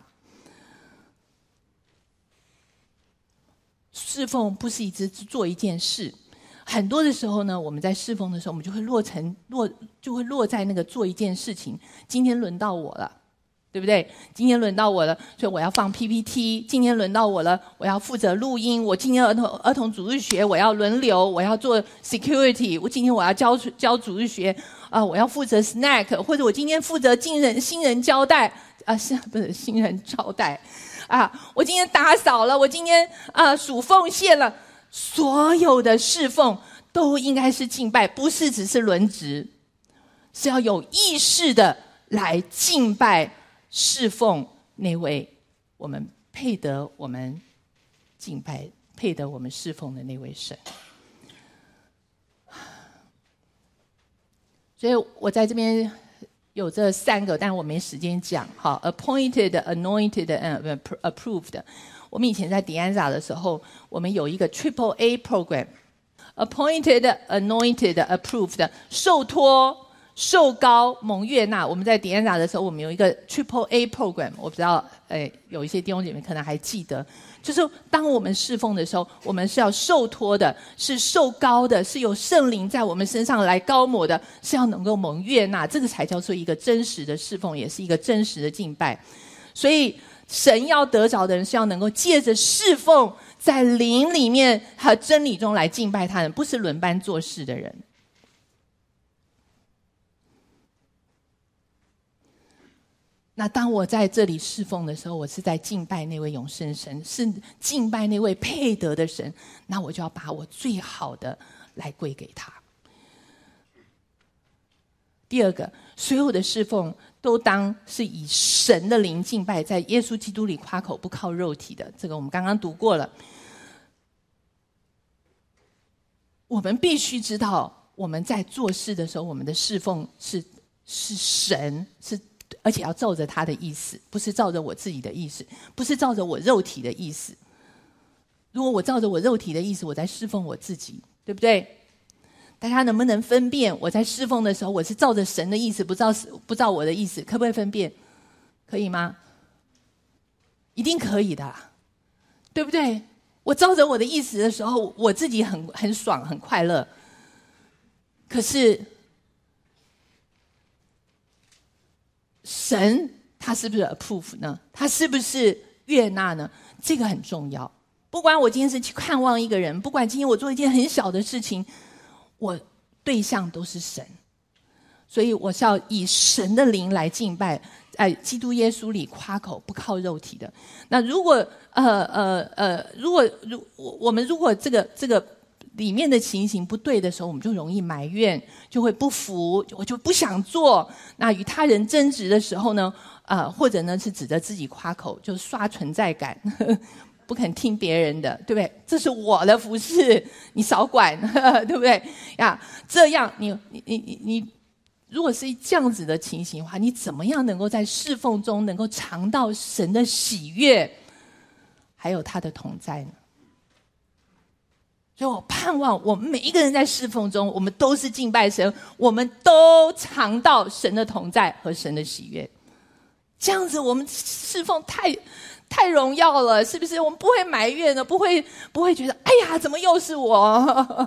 侍奉不是只做一件事，很多的时候呢，我们在侍奉的时候，我们就会落在那个做一件事情。今天轮到我了，对不对？今天轮到我了，所以我要放 PPT。今天轮到我了，我要负责录音。我今天儿童主日学，我要轮流，我要做 security。今天我要教主日学，我要负责 snack， 或者我今天负责新人交代，不是新人招待。我今天打扫了，我今天数奉献了，所有的侍奉都应该是敬拜，不是只是轮值，是要有意识的来敬拜侍奉那位我们配得我们敬拜、配得我们侍奉的那位神。 所以我在这边有这3个，但我没时间讲。好 ，appointed, anointed and approved。我们以前在迪安扎的时候，我们有一个 Triple A program。appointed, anointed, approved， 受托、受膏、蒙悦纳。我们在迪安扎的时候，我们有一个 Triple A program， 我不知道，有一些弟兄姐妹可能还记得，就是当我们侍奉的时候，我们是要受托的，是受膏的，是有圣灵在我们身上来膏抹的，是要能够蒙悦纳，这个才叫做一个真实的侍奉，也是一个真实的敬拜。所以神要得着的人是要能够借着侍奉，在灵里面和真理中来敬拜他人，不是轮班做事的人。那当我在这里侍奉的时候，我是在敬拜那位永生神，是敬拜那位配得的神，那我就要把我最好的来归给他。第二个，所有的侍奉都当是以神的灵敬拜，在耶稣基督里夸口，不靠肉体的。这个我们刚刚读过了。我们必须知道，我们在做事的时候，我们的侍奉是神，而且要照着他的意思，不是照着我自己的意思，不是照着我肉体的意思。如果我照着我肉体的意思，我在侍奉我自己，对不对？大家能不能分辨我在侍奉的时候，我是照着神的意思，不照我的意思？可不可以分辨？可以吗？一定可以的，对不对？我照着我的意思的时候，我自己很爽，很快乐。可是神他是不是 approve 呢？他是不是悦纳呢？这个很重要。不管我今天是去看望一个人，不管今天我做一件很小的事情，我对象都是神，所以我是要以神的灵来敬拜，在基督耶稣里夸口，不靠肉体的。那如果我们如果这个里面的情形不对的时候，我们就容易埋怨，就会不服，我就不想做。那与他人争执的时候呢，或者呢是指着自己夸口，就刷存在感，不肯听别人的，对不对？这是我的服事，你少管，对不对呀？这样你如果是这样子的情形的话，你怎么样能够在侍奉中能够尝到神的喜悦，还有他的同在呢？所以我盼望我们每一个人在侍奉中，我们都是敬拜神，我们都尝到神的同在和神的喜悦。这样子我们侍奉太荣耀了，是不是？我们不会埋怨的，不会觉得哎呀，怎么又是我？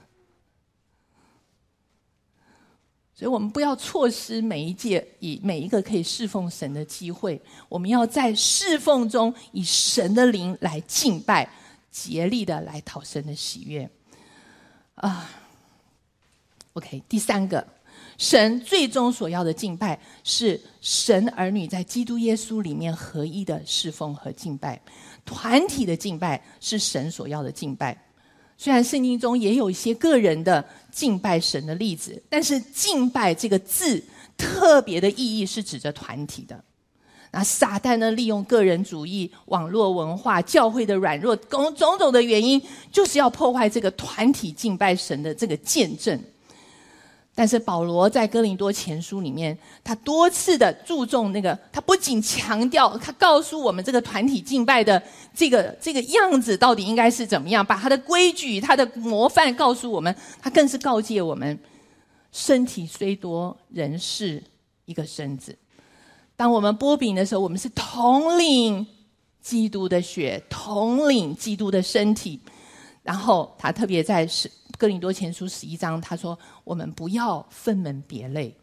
所以我们不要错失每一个可以侍奉神的机会，我们要在侍奉中以神的灵来敬拜，竭力的来讨神的喜悦。OK， 第三个，神最终所要的敬拜是神儿女在基督耶稣里面合一的侍奉和敬拜。团体的敬拜是神所要的敬拜。虽然圣经中也有一些个人的敬拜神的例子，但是敬拜这个字特别的意义是指着团体的。那撒旦呢，利用个人主义、网络文化、教会的软弱种种的原因，就是要破坏这个团体敬拜神的这个见证。但是保罗在哥林多前书里面，他多次的注重那个，他不仅强调，他告诉我们这个团体敬拜的这个样子到底应该是怎么样，把他的规矩、他的模范告诉我们，他更是告诫我们，身体虽多，人是一个身子。当我们擘饼的时候，我们是统领基督的血，统领基督的身体。然后他特别在哥林多前书11章，他说我们不要分门别类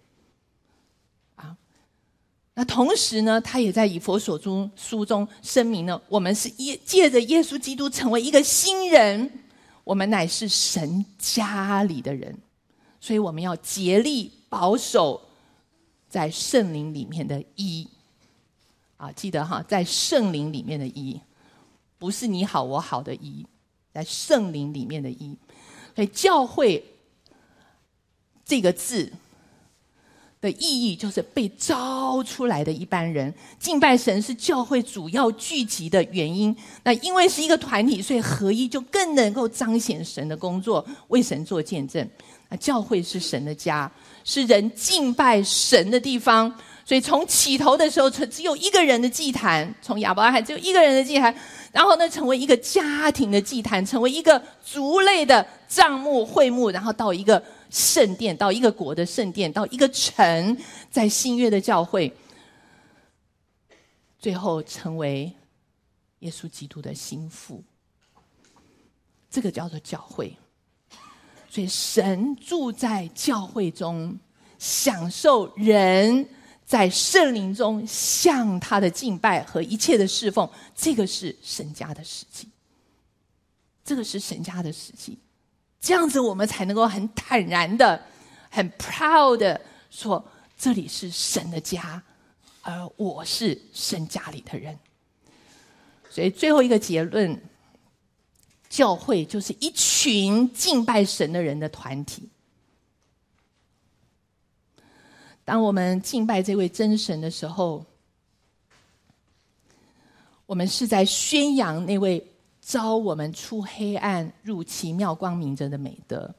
那同时呢，他也在以弗所书中声明了，我们是借着耶稣基督成为一个新人，我们乃是神家里的人，所以我们要竭力保守在圣灵里面的一记得在圣灵里面的一，不是你好我好的一，在圣灵里面的一。所以教会这个字的意义就是被招出来的一般人。敬拜神是教会主要聚集的原因。那因为是一个团体，所以合一就更能够彰显神的工作，为神做见证。那教会是神的家，是人敬拜神的地方。所以从起头的时候只有一个人的祭坛，从亚伯拉罕只有一个人的祭坛，然后呢成为一个家庭的祭坛，成为一个族类的帐幕会幕，然后到一个圣殿，到一个国的圣殿，到一个城，在新约的教会，最后成为耶稣基督的心腹。这个叫做教会。所以神住在教会中，享受人在圣灵中向他的敬拜和一切的侍奉，这个是神家的实际，这个是神家的实际。这样子我们才能够很坦然的、很 proud 的说，这里是神的家，而我是神家里的人。所以最后一个结论，教会就是一群敬拜神的人的团体。当我们敬拜这位真神的时候，我们是在宣扬那位召我们出黑暗入奇妙光明者的美德，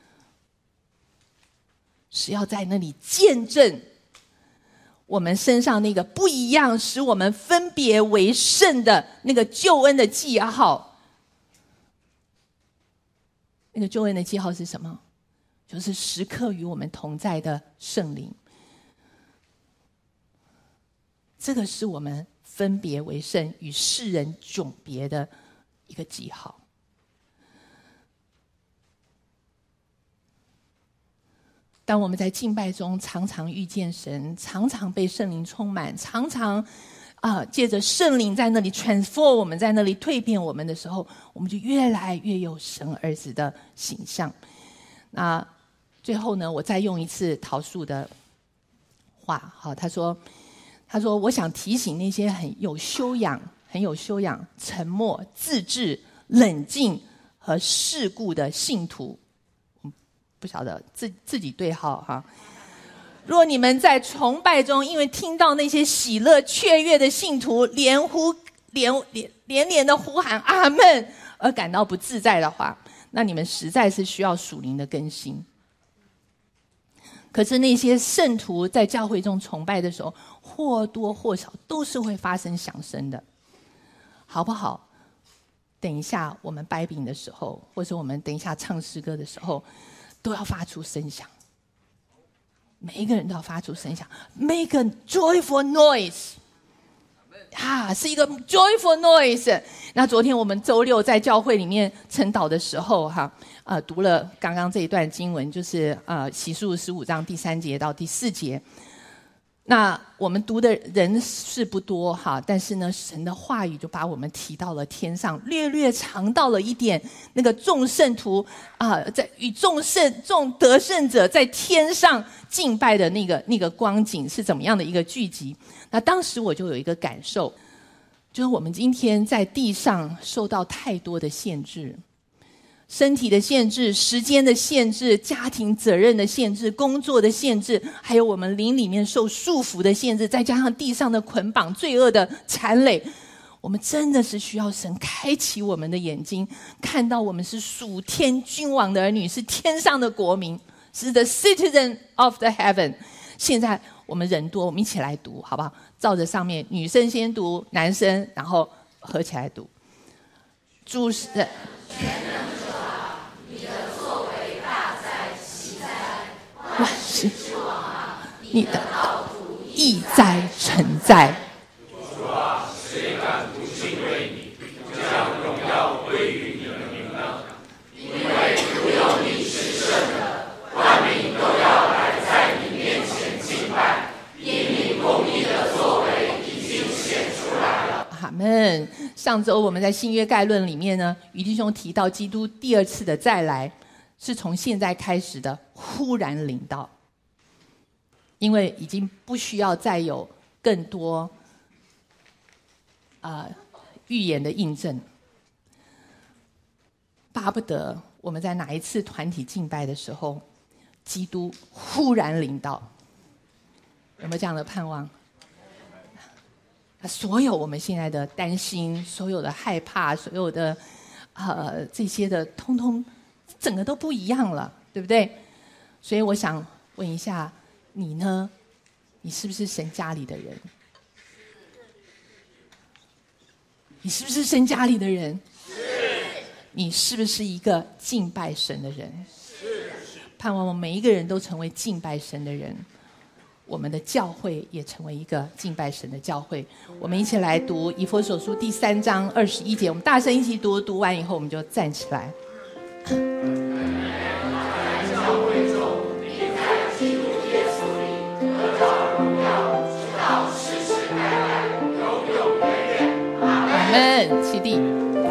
是要在那里见证我们身上那个不一样，使我们分别为圣的那个救恩的记号。那个救恩的记号是什么？就是时刻与我们同在的圣灵。这个是我们分别为圣与世人迥别的一个记号。当我们在敬拜中常常遇见神，常常被圣灵充满，常常借着圣灵在那里 transform 我们，在那里蜕变我们的时候，我们就越来越有神儿子的形象。那最后呢，我再用一次陶树的话，好，他说我想提醒那些很有修养、沉默、自制、冷静和世故的信徒，不晓得自己对号哈。若你们在崇拜中因为听到那些喜乐雀跃的信徒连连的呼喊阿们而感到不自在的话，那你们实在是需要属灵的更新。可是那些圣徒在教会中崇拜的时候，或多或少都是会发生响声的，好不好？等一下我们掰饼的时候，或者我们等一下唱诗歌的时候，都要发出声响。每一个人都要发出声响 ，make a joyful noise， 是一个 joyful noise。那昨天我们周六在教会里面晨祷的时候，读了刚刚这一段经文，就是启示录15章第3节到第4节。那我们读的人是不多但是呢，神的话语就把我们提到了天上，略略尝到了一点那个众圣徒在与众得胜者在天上敬拜的那个光景是怎么样的一个聚集。那当时我就有一个感受，就是我们今天在地上受到太多的限制，身体的限制、时间的限制、家庭责任的限制、工作的限制，还有我们灵里面受束缚的限制，再加上地上的捆绑、罪恶的缠累，我们真的是需要神开启我们的眼睛，看到我们是属天君王的儿女，是天上的国民，是 the citizen of the heaven。 现在我们人多，我们一起来读好不好？照着上面，女生先读，男生然后合起来读。主是万事之王啊，你的道途意在承在。主啊，谁敢不敬畏你，将荣耀归于你的名呢？因为只有你是圣的，万民都要来在你面前敬拜，因你公义的作为已经显出来了。阿们。上周我们在新约概论里面呢，于弟兄提到基督第2次的再来是从现在开始的忽然临到，因为已经不需要再有更多预言的印证。巴不得我们在哪一次团体敬拜的时候，基督忽然临到， 有没有这样的盼望？所有我们现在的担心，所有的害怕，所有的这些的，通通整个都不一样了，对不对？所以我想问一下，你呢？你是不是神家里的人？你是不是神家里的人？ 是。 你是不是一个敬拜神的人？是。盼望我们每一个人都成为敬拜神的人，我们的教会也成为一个敬拜神的教会。我们一起来读以弗所书第3章21节，我们大声一起读，读完以后我们就站起来。阿们，起立。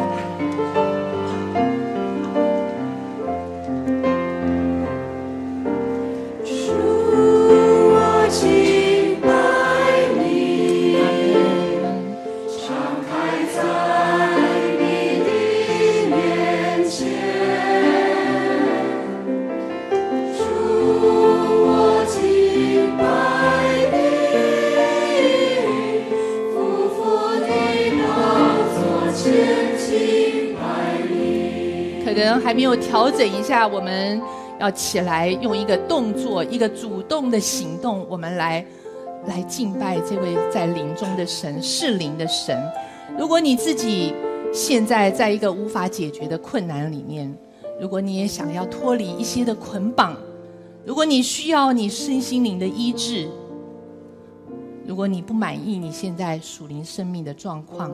可能还没有调整一下，我们要起来用一个动作，一个主动的行动，我们来敬拜这位在灵中的神，是灵的神。如果你自己现在在一个无法解决的困难里面，如果你也想要脱离一些的捆绑，如果你需要你身心灵的医治，如果你不满意你现在属灵生命的状况，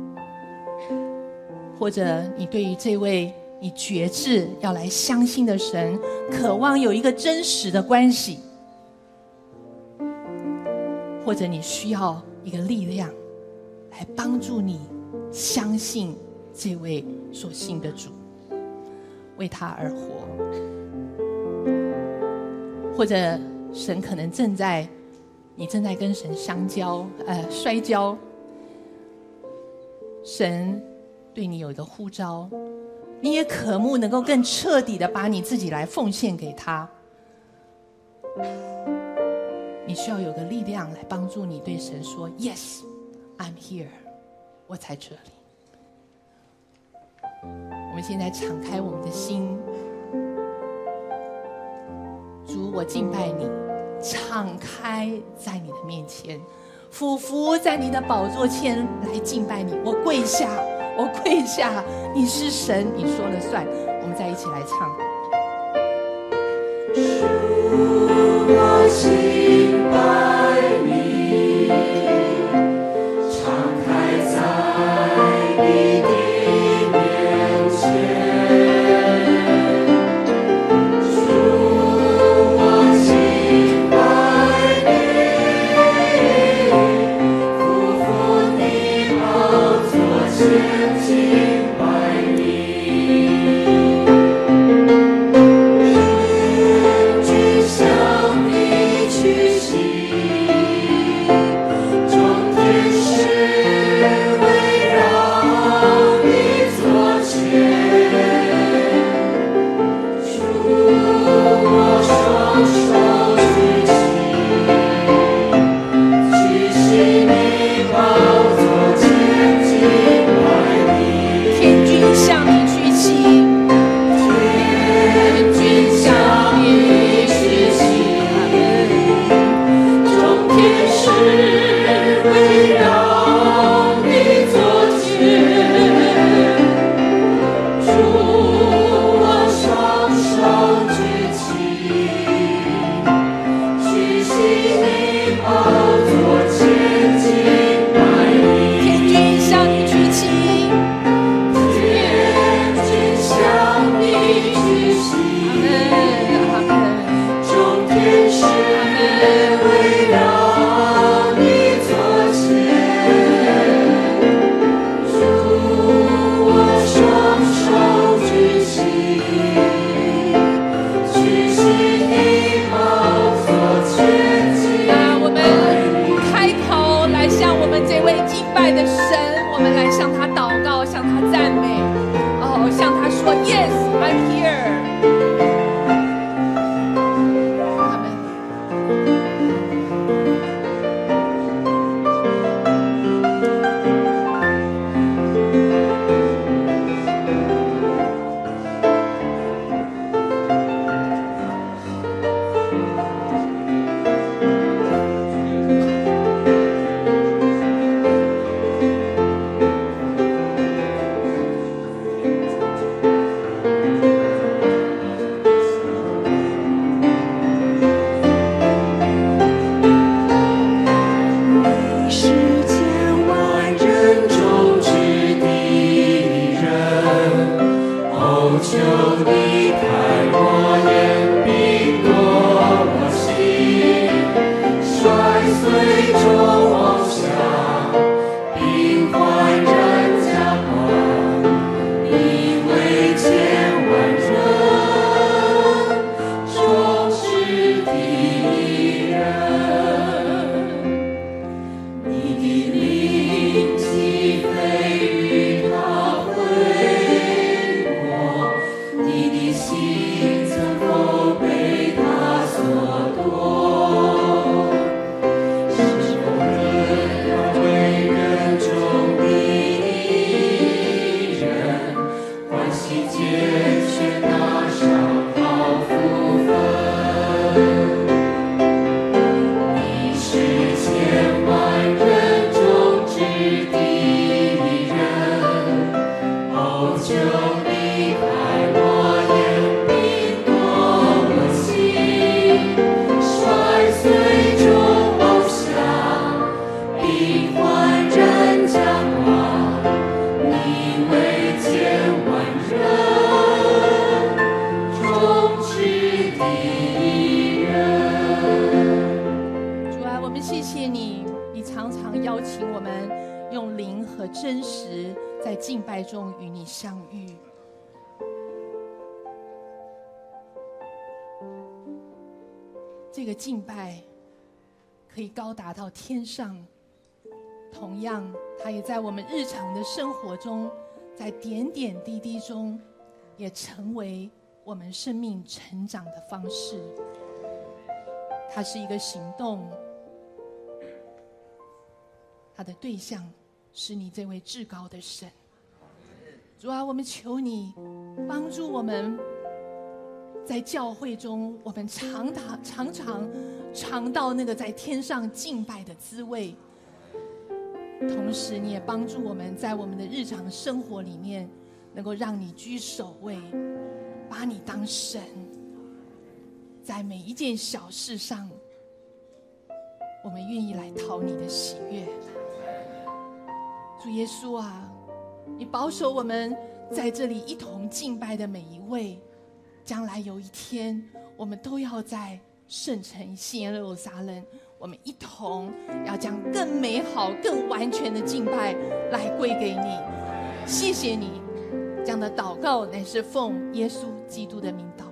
或者你对于这位你决志要来相信的神，渴望有一个真实的关系，或者你需要一个力量来帮助你相信这位所信的主，为他而活，或者神可能你正在跟神摔跤，神对你有一个呼召，你也渴慕能够更彻底的把你自己来奉献给他，你需要有个力量来帮助你对神说 Yes, I'm here， 我在这里。我们现在敞开我们的心，主，我敬拜你，敞开在你的面前，俯伏在你的宝座前来敬拜你。我跪下，你是神，你说了算。我们再一起来唱。 主，我敬拜你，敞开在你的面前。主，我敬拜你，俯伏你宝座前敬拜你。 求你开我眼，并夺我心，摔碎众妄想，并还人家光，因为千万人终是敌人。你的灵气飞与他回过，你的心曾否被他所夺？是否人为人中的人，欢喜拣选那上好福分？你是千万人中之敌人，哦，求你开我眼，并夺我心，摔碎众偶像，并还人家光，你为千万人中之敌人。 主啊，我们谢谢你，你常常邀请我们用灵和真实在敬拜中与你相遇。这个敬拜可以高达到天上，同样它也在我们日常的生活中，在点点滴滴中也成为我们生命成长的方式。它是一个行动，它的对象是你这位至高的神。主啊，我们求你帮助我们，在教会中我们常常尝到那个在天上敬拜的滋味，同时你也帮助我们在我们的日常生活里面能够让你居首位，把你当神，在每一件小事上我们愿意来讨你的喜悦。主耶稣啊，你保守我们在这里一同敬拜的每一位，将来有一天我们都要在圣城新耶路撒冷，我们一同要将更美好更完全的敬拜来归给你。谢谢你，这样的祷告乃是奉耶稣基督的名祷。